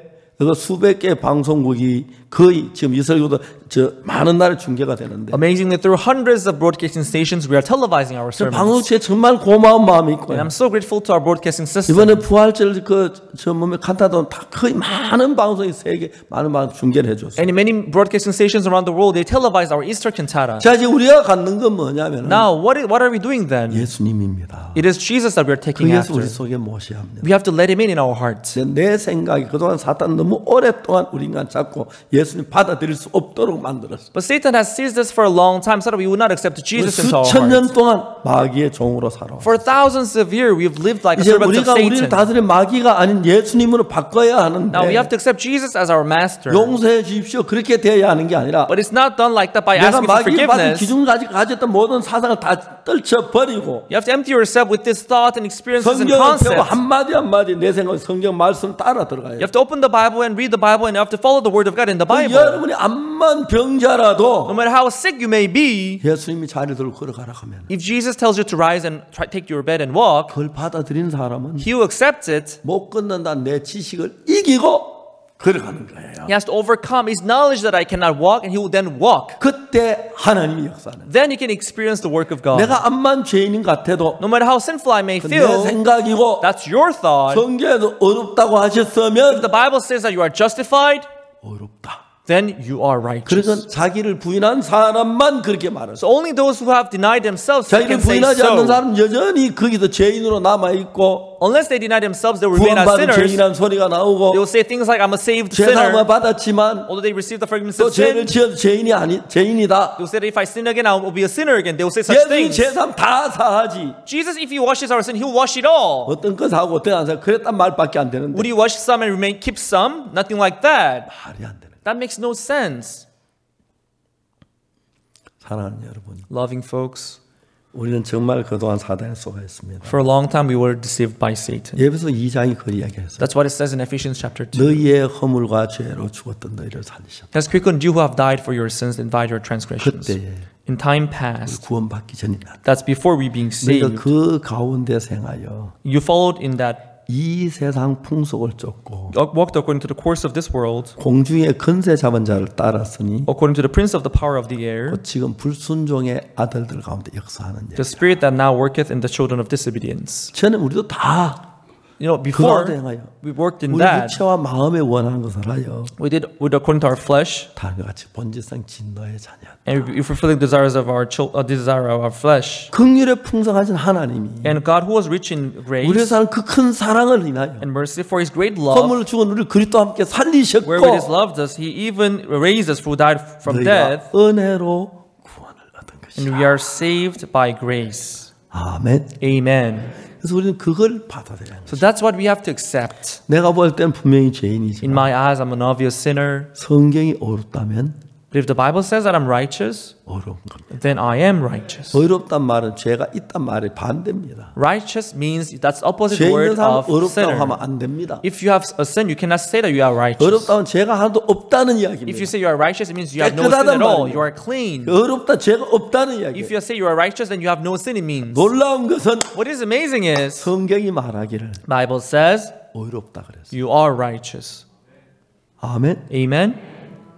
방송국이 거의 지금 이슬교도 많은 나라에 중계가 되는데 Amazingly, through hundreds of broadcasting stations, we are televising our sermons. 방송국에 정말 고마운 마음이 있고 And I'm so grateful to our broadcasting system. 이번에 부활절 저 몸에 칸타도 다 거의 많은 방송이 세계 많은 방송 중계를 해줬어요. And in many broadcasting stations around the world, they televise our Easter cantata. 자 이제 우리가 갖는 건 뭐냐면 Now, what are we doing then? 예수님입니다. It is Jesus that we are 그 taking 예수 after. 우리 속에 모셔야 합니다. We have to let him in our hearts. 내 생각이 그동안 사탄 너무 오랫동안 우리 인간 잡고 예수님 받아들일 수 없도록 만들었어. But Satan has seized us for a long time so that we would not accept Jesus into our 수천 년 hearts. 동안 마귀의 종으로 살아왔어. For thousands of years, we've lived like a 이제 servant of 우리가 우리를 Satan. 다스릴 마귀가 아닌 예수님으로 바꿔야 하는데 Now we have to accept Jesus as our master. 용서해 주십시오 그렇게 되어야 하는 게 아니라 But it's not done like that by 내가 asking for 마귀를 받은 forgiveness. 기준까지 가졌던 모든 사상을 다 떨쳐버리고 You have to empty yourself with this thought and experiences and 성경을 펴고 concepts. 한마디 한마디 내 생각 성경 말씀 따라 들어가요. You have to open the Bible and read the Bible, and you have to follow the word of God in the Bible. 여러분이 암만 병자라도 No matter how sick you may be, 예수님이 자리 들고 걸어가라 하면 if Jesus tells you to rise and take your bed and walk, 그걸 받아들이는 사람은 he who accepts it, 못 끊는다 내 지식을 이기고 걸어가는 거예요. he has to overcome his knowledge that I cannot walk, and he will then walk. 그때 하나님이 역사하는 Then you can experience the work of God. 내가 암만 죄인인 같아도 No matter how sinful I may 내 feel, 생각이고 that's your thought. 성경에도 어렵다고 If 하셨으면 the Bible says that you are justified, 어렵다. then you are righteous. 그러니까 자기를 부인한 사람만 그렇게 말해요. So only those who have denied themselves 자기를 can say 부인하지 않는 so. 사람은 여전히 거기서 죄인으로 남아있고 Unless they deny themselves, they will remain as 구원받은 sinners. 죄인이라는 소리가 They 나오고 will say things like, I'm a saved 죄사함을 sinner. 받았지만 Although they receive the forgiveness 또 of sin, 죄를 지어도 죄인이다. they will say that if I sin again, I will be a sinner again. They will say such 예수님 things. 죄사함 다 사하지. Jesus, if he washes our sin, he'll wash it all. 어떤 것 하고 어떤 안 사고 그랬단 말밖에 안 되는데 Would he wash some and keep some? Nothing like that. 말이 안 되는 거예요. That makes no sense. 사랑하는 여러분, Loving folks, 우리는 정말 그동안 사단에 속아 있습니다. for a long time we were deceived by Satan. 예배소 2장이 그 이야기했어요. That's what it says in Ephesians chapter 2. 너희의 허물과 죄로 죽었던 너희를 살리셨다. Has quickened you who have died for your sins and died your transgressions. 그때에 In time past, 구원받기 전이다. that's before we being 너희가 saved, 그 가운데 생하여 you followed in that 이 세상 풍속을 쫓고 walked according to the course of this world, 공중의 권세 잡은 자를 따랐으니 according to the prince of the power of the air, 곧 지금 불순종의 아들들 가운데 역사하는 예. the spirit that now worketh in the children of disobedience. 전에 우리도 다 You know, 그 before 가운데 행하여 we worked in 우리 that, 육체와 마음에 원하는 것을 하여 we did according to our flesh, 다음과 같이 본질상 진노의 자녀. and we fulfilling desires of our desire of our flesh. 긍휼에 풍성하신 하나님이 And God, who was rich in 우리에 grace 사는 그 큰 사랑을 인하여 and mercy, for His great love, 허물을 죽은 우리를 그리스도와 함께 살리셨고 wherewith He loved us, He even raised us who died from death, 너희가 은혜로 구원을 얻은 and 것이야. we are saved by grace. 아멘. Amen. 그래서 우리는 그걸 받아들여야 합니다. So that's what we have to accept. 내가 볼 땐 분명히 In 죄인이지만 my eyes, I'm an obvious sinner. 성경이 옳다면 But if the Bible says that I'm righteous, 어려운 겁니다. then I am righteous. 어렵단 말은 죄가 있단 말이 반대입니다. Righteous means that's opposite 죄 있는 word 사람 of 어렵다고 sinner. 하면 안 됩니다. If you have a sin, you cannot say that you are righteous. 어렵다면 죄가 하나도 없다는 If you 이야기입니다. say you are righteous, it means you have no sin 깨끗하단 at all. 말이에요. You are clean. 어렵다 죄가 없다는 If 이야기예요. you say you are righteous, then you have no sin. It means. 놀라운 것은 What is amazing is 성경이 말하기를 Bible says 어렵다 그랬어요. you are righteous. 아멘. Amen.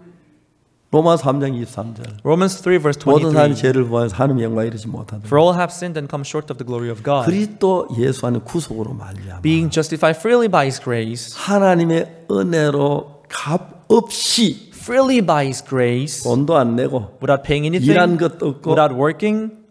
로마 3장 23절. Romans 3 verse 모든 사람이 23. 죄를 보아서 하나님의 영광에 이르지 못하다. For all have sinned and come short of the glory of God. 그리스도 예수 안에 구속으로 말미암아 Being justified freely by His grace, 하나님의 은혜로 값 없이 freely by His grace, 돈도 안 내고 without paying 일한 anything, 것도 없고 without working,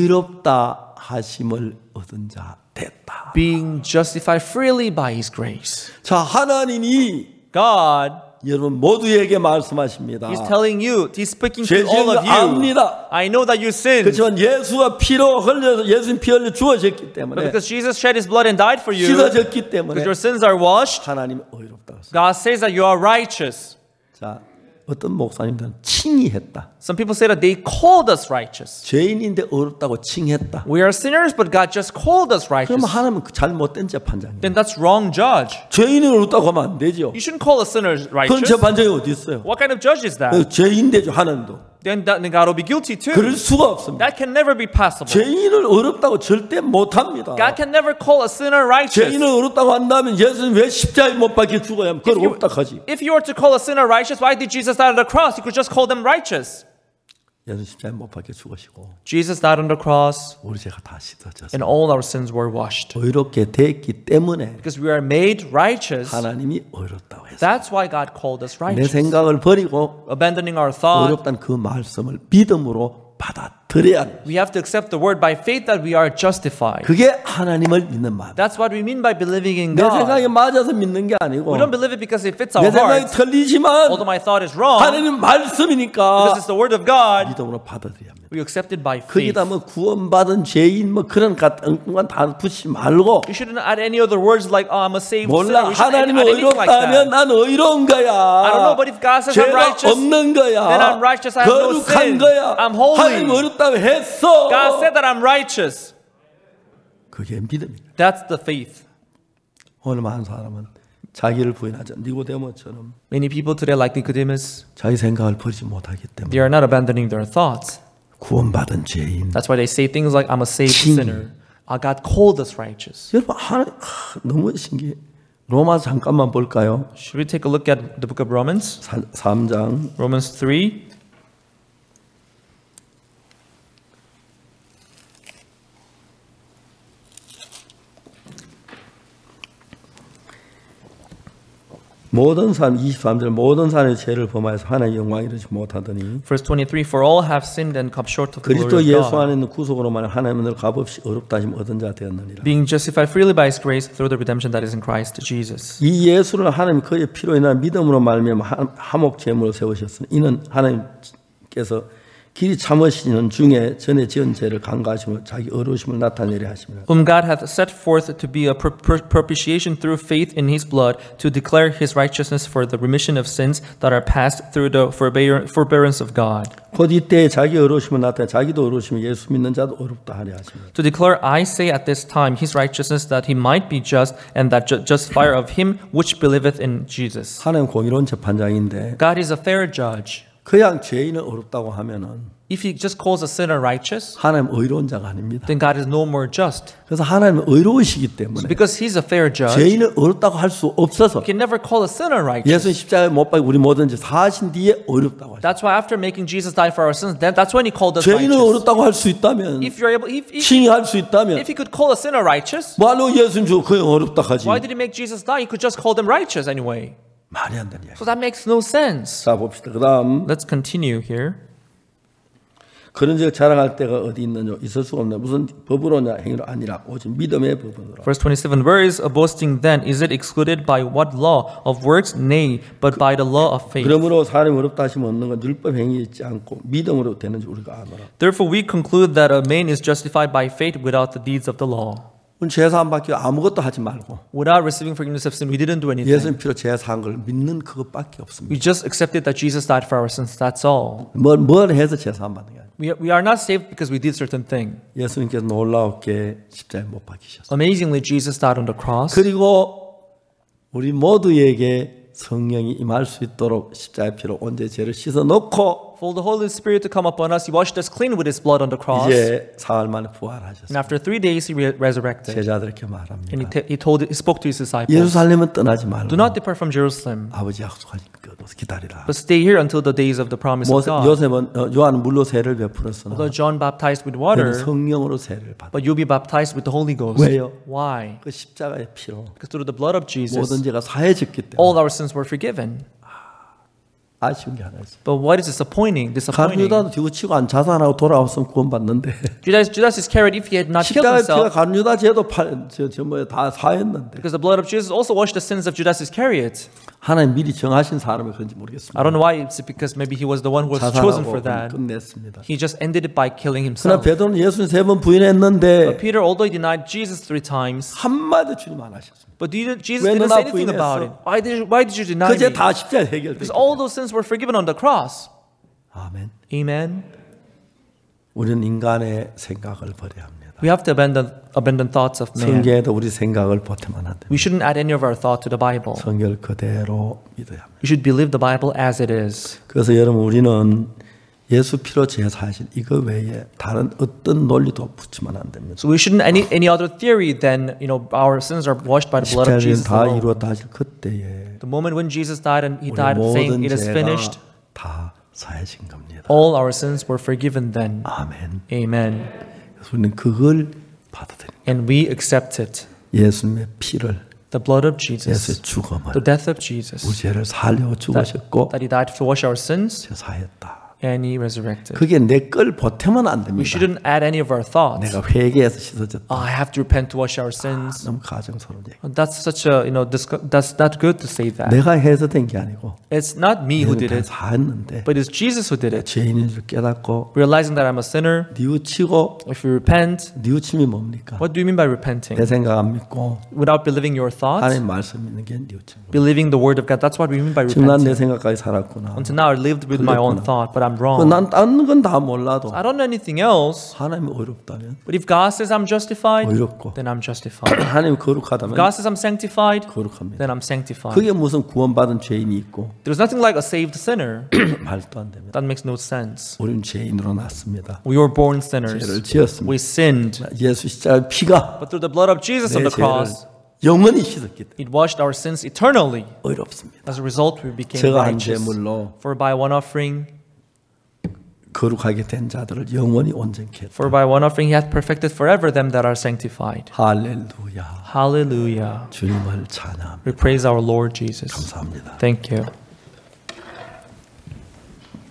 의롭다 하심을 얻은 자 됐다. being justified freely by His grace. 자, 하나님이 God 여러분 모두에게 말씀하십니다. is telling you, He's speaking to 죄 all 지은 of 거 you. 압니다. I know that you sinned, 그렇지만 예수가 피로 흘려서 예수님 피 흘려 주어졌기 but 때문에 because Jesus shed His blood and died for you, 씻어졌기 때문에 because your sins are washed, 하나님 어이롭다고 했어요. God says that you are righteous. 자, 어떤 목사님들은 칭의했다. Some people say that they called us righteous. 죄인인데 어렵다고 칭했다. We are sinners, but God just called us righteous. 그러면 하나님은 잘못된 재판장이에요. Then that's wrong judge. 죄인이 어렵다고 하면 안 되죠. You shouldn't call a sinner 그런 righteous. 재판장이 어디 있어요? What kind of judge is that? 죄인 되죠, 하나님도. Then God will be guilty too. 그럴 수가 없습니다. That can never be possible. 죄인을 어렵다고 절대 못합니다. God can never call a sinner righteous. 죄인을 어렵다고 한다면 예수는 왜 십자가에 못 박혀 죽어야 하면 그걸 어렵다 하지. If you were to call a sinner righteous, why did Jesus die on the cross? You could just call them righteous. 예수 십자가에 못 박혀 죽으시고 Jesus died on the cross, 우리 죄가 다 씻어졌어요. and all our sins were washed. 어렵게 됐기 때문에 Because we are made righteous, 하나님이 어렵다고 했어요. that's why God called us 내 righteous. 생각을 버리고 Abandoning our thought, 어렵다는 그 말씀을 믿음으로 받아들여야 합니다. we have to accept the word by faith that we are justified. 그게 하나님을 믿는 마음. That's what we mean by believing in 내 God. 생각에 맞아서 믿는 게 아니고 We don't believe it because it fits our 내 생각이 hearts. 틀리지만 Although my thought is wrong, 하나님 말씀이니까 because it's the word of God, 믿음으로 받아들여야 합니다. we accept it by faith. 거기다 뭐 구원받은 죄인 뭐 그런 엉뚱한 단어 붙이지 말고 You shouldn't add any other words like, oh, I'm a saved sinner. 몰라 We shouldn't 하나님은 add anything like 의롭다면 that. 난 의로운 거야. I don't know, but if God says I'm 죄가 righteous, 없는 거야. then I'm righteous, I have no 거룩한 sin. 거야. I'm holy. 하나님 의롭다고 했어. God said that I'm righteous. 그게 믿음입니다. That's the faith. 오늘 많은 사람은 자기를 부인하자 니고데모처럼 Many people today, like Nicodemus, 자기 생각을 버리지 못하기 때문에 they are not abandoning their thoughts. 구원받은 죄인. That's why they say things like, I'm a saved king. sinner. God called us righteous. 여러분 너무 신기해. 로마 잠깐만 볼까요? Should we take a look at the book of Romans? 3장 Romans 3. 모든 사람 23절 모든 사람의 죄를 범하여서 하나님의 영광에 이르지 못하더니 Verse 23, For all have sinned and come short of the 그리스도 glory of 예수 God, 안에 있는 구속으로만 하나님을 값없이 어렵다 하심 얻은 자 되었느니라. being justified freely by His grace through the redemption that is in Christ Jesus. 이 예수를 하나님 그의 피로 인한 믿음으로 말미암아 화목 제물로 세우셨으니 이는 하나님께서 길이 참으시는 중에 전에 지은 죄를 간과하시며 자기 의로우심을 나타내려 하십니다. Whom God hath set forth to be a propitiation through faith in His blood, to declare His righteousness for the remission of sins that are passed through the forbearance of God. 곧 이때에 자기 의로우심을 나타내 자기도 의로우시며 예수 믿는 자도 의롭다 하려 하십니다. To declare, I say at this time, His righteousness, that He might be just, and that justifier of him which believeth in Jesus. 하나님 공의로운 재판장인데 God is a fair judge. 그냥 죄인은 어렵다고 하면은 If he just calls a sinner righteous, 하나님 의로운 자가 아닙니다. then God is no more just. 그래서 하나님은 의로우시기 때문에 Because he's a fair judge, 죄인을 어렵다고 할 수 없어서 he can never call a sinner righteous. 예수님 십자가에 못 박혀 우리 모든 죄 사하신 뒤에 어렵다고 하죠. That's why after making Jesus die for our sins, that's when he called us 죄인을 righteous. 어렵다고 할 수 있다면 If you're able, if 칭의할 수 있다면 he could call a sinner righteous, 뭐하러 예수님 저 그냥 어렵다 하지? why did he make Jesus die? He could just call them righteous anyway. 말이 안 되는 이야기. So that makes no sense. 자 봅시다. 그다음 Let's continue here. 그런 적 자랑할 때가 어디 있느냐 있을 수가 없네. 무슨 법으로냐 행위로 아니라 오직 믿음의 법으로라. Verse 27, where is a boasting then? Is it excluded by what law? Of works? Nay, but by the law of faith. 그러므로 사람이 어렵다 하시면 얻는 건 율법 행위 있지 않고 믿음으로 되는지 우리가 아노라. Therefore we conclude that a man is justified by faith without the deeds of the law. 제사함 받기 아무것도 하지 말고 Without receiving forgiveness of sin, we didn't do anything. 예수님 피로 제사한 걸 믿는 그것밖에 없습니다. We just accepted that Jesus died for our sins. That's all. 뭘 해서 제사함 받는 게 아니에요. We are not saved because we did certain thing. 예수님께서 놀라웠게 십자가에 못 박히셨어요. Amazingly, Jesus died on the cross. 그리고 우리 모두에게 성령이 임할 수 있도록 십자가의 피로 온전히 죄를 씻어 놓고 For the Holy Spirit to come upon us, He washed us clean with His blood on the cross. 이제 사흘 만에 And 부활하셨어요. after 3 days, He resurrected. 제자들에게 And 말합니다. he spoke to His disciples. 예루살렘은 떠나지 말고 Do not depart from Jerusalem, 아버지 약속하신 것을 기다리라. but stay here until the days of the promise of God. 요셉은 요한은 물로 세를 베풀었으나 Although John baptized with 그는 water, 성령으로 세를 받아. but you'll be baptized with the Holy Ghost. 왜요? Why? 그 십자가의 피로 Because through the blood of Jesus, 모든 죄가 사해졌기 때문에 all our sins were forgiven. 아쉬운 게 하나 있어. But what is disappointing? 가룟유다도 뒤고치고 안 자살하고 돌아왔으면 구원받는데 Judas Iscariot, if he had not killed 십자가의 피가 himself, 가룟유다 죄도 다 사했는데 because the blood of Jesus also washed the sins of Judas Iscariot. 하나님 미리 정하신 사람이 그런지 I 모르겠습니다. don't know why. It's because maybe he was the one who was chosen for 자살하고 that. 끝냈습니다. He just ended it by killing 그러나 himself. 베드로는 예수님 3번 But 부인했는데 Peter, although he denied Jesus 3 times, 한마디 주님 안 하셨습니다. but Jesus 왜 didn't 너나 say anything about it. 부인했어? Why did you deny 그제 me? 다 십자가에 해결됐기 Because 때문에. all those sins were forgiven on the cross. 아멘. Amen. 우리는 인간의 생각을 버려야 합니다. We have to abandon thoughts of man. 성경에도 우리 생각을 보태면 안 됩니다. We shouldn't add any of our thought to the Bible. 성경을 그대로 믿어야 합니다. We should believe the Bible as it is. 그래서 여러분 우리는 예수 피로 제사하신 이거 외에 다른 어떤 논리도 붙이면 안 됩니다. So we shouldn't any other theory than our sins are washed by the blood of 십자가는 Jesus 다 alone. 이루었다 하실 그때에 The moment when Jesus died and he 우리 died saying 모든 it is 죄가 finished, 다 사해진 겁니다. all our sins were forgiven then. 아멘. Amen. 그래서 우리는 그걸 받아들입니다. And we accept it. 예수님의 피를, The blood of 예수의 Jesus, 죽음을, the death of 우리 Jesus, 죄를 살려 죽으셨고 that he died to wash our sins 제사했다. and he resurrected. 그게 내 걸 보태면 안 We 됩니다. shouldn't add any of our thoughts. 내가 회개해서 씻어졌다. Oh, I have to repent to wash our sins. 너무 가정스러운 얘기. That's such a that's not good to say that. 내가 해서 된 게 아니고 It's not me who did 내가 it, 다 사했는데 but it's Jesus who did it. 죄인인 줄 깨닫고 Realizing that I'm a sinner, 뉘우치고 if we repent, 뉘우침이 뭡니까? what do you mean by repenting? 내 생각 안 믿고 Without believing your thoughts, 하나님 말씀 믿는 게 뉘우침. believing the word of God. That's what we mean by 지금 난 내 repenting. 생각까지 살았구나. Until now, I lived with my own thought, but I'm wrong. 난 다른 건 다 몰라도 I don't know anything else. 하나님이 어렵다면 But if God says I'm justified, 어렵고 then I'm justified. 하나님이 거룩하다면 God says I'm sanctified, 거룩합니다. then I'm sanctified. 그게 무슨 구원받은 죄인이 있고 There's nothing like a saved sinner. 말도 안 됩니다. That makes no sense. 우리는 죄인으로 났습니다. We were born 죄를 sinners. 지었습니다. We sinned. 예수 십자가의 피가 But through the blood of Jesus on 내 the 죄를 cross, 영원히 씻었기 때문에 it washed our sins eternally. 어렵습니다. As a result, we became 제가 한 righteous. 제물로 For by one offering, 거룩하게 된 자들을 영원히 온전케 했다. for by one offering, He hath perfected forever them that are sanctified. 할렐루야. Hallelujah. 주님을 찬양합니다. We praise our Lord Jesus. 감사합니다. Thank you.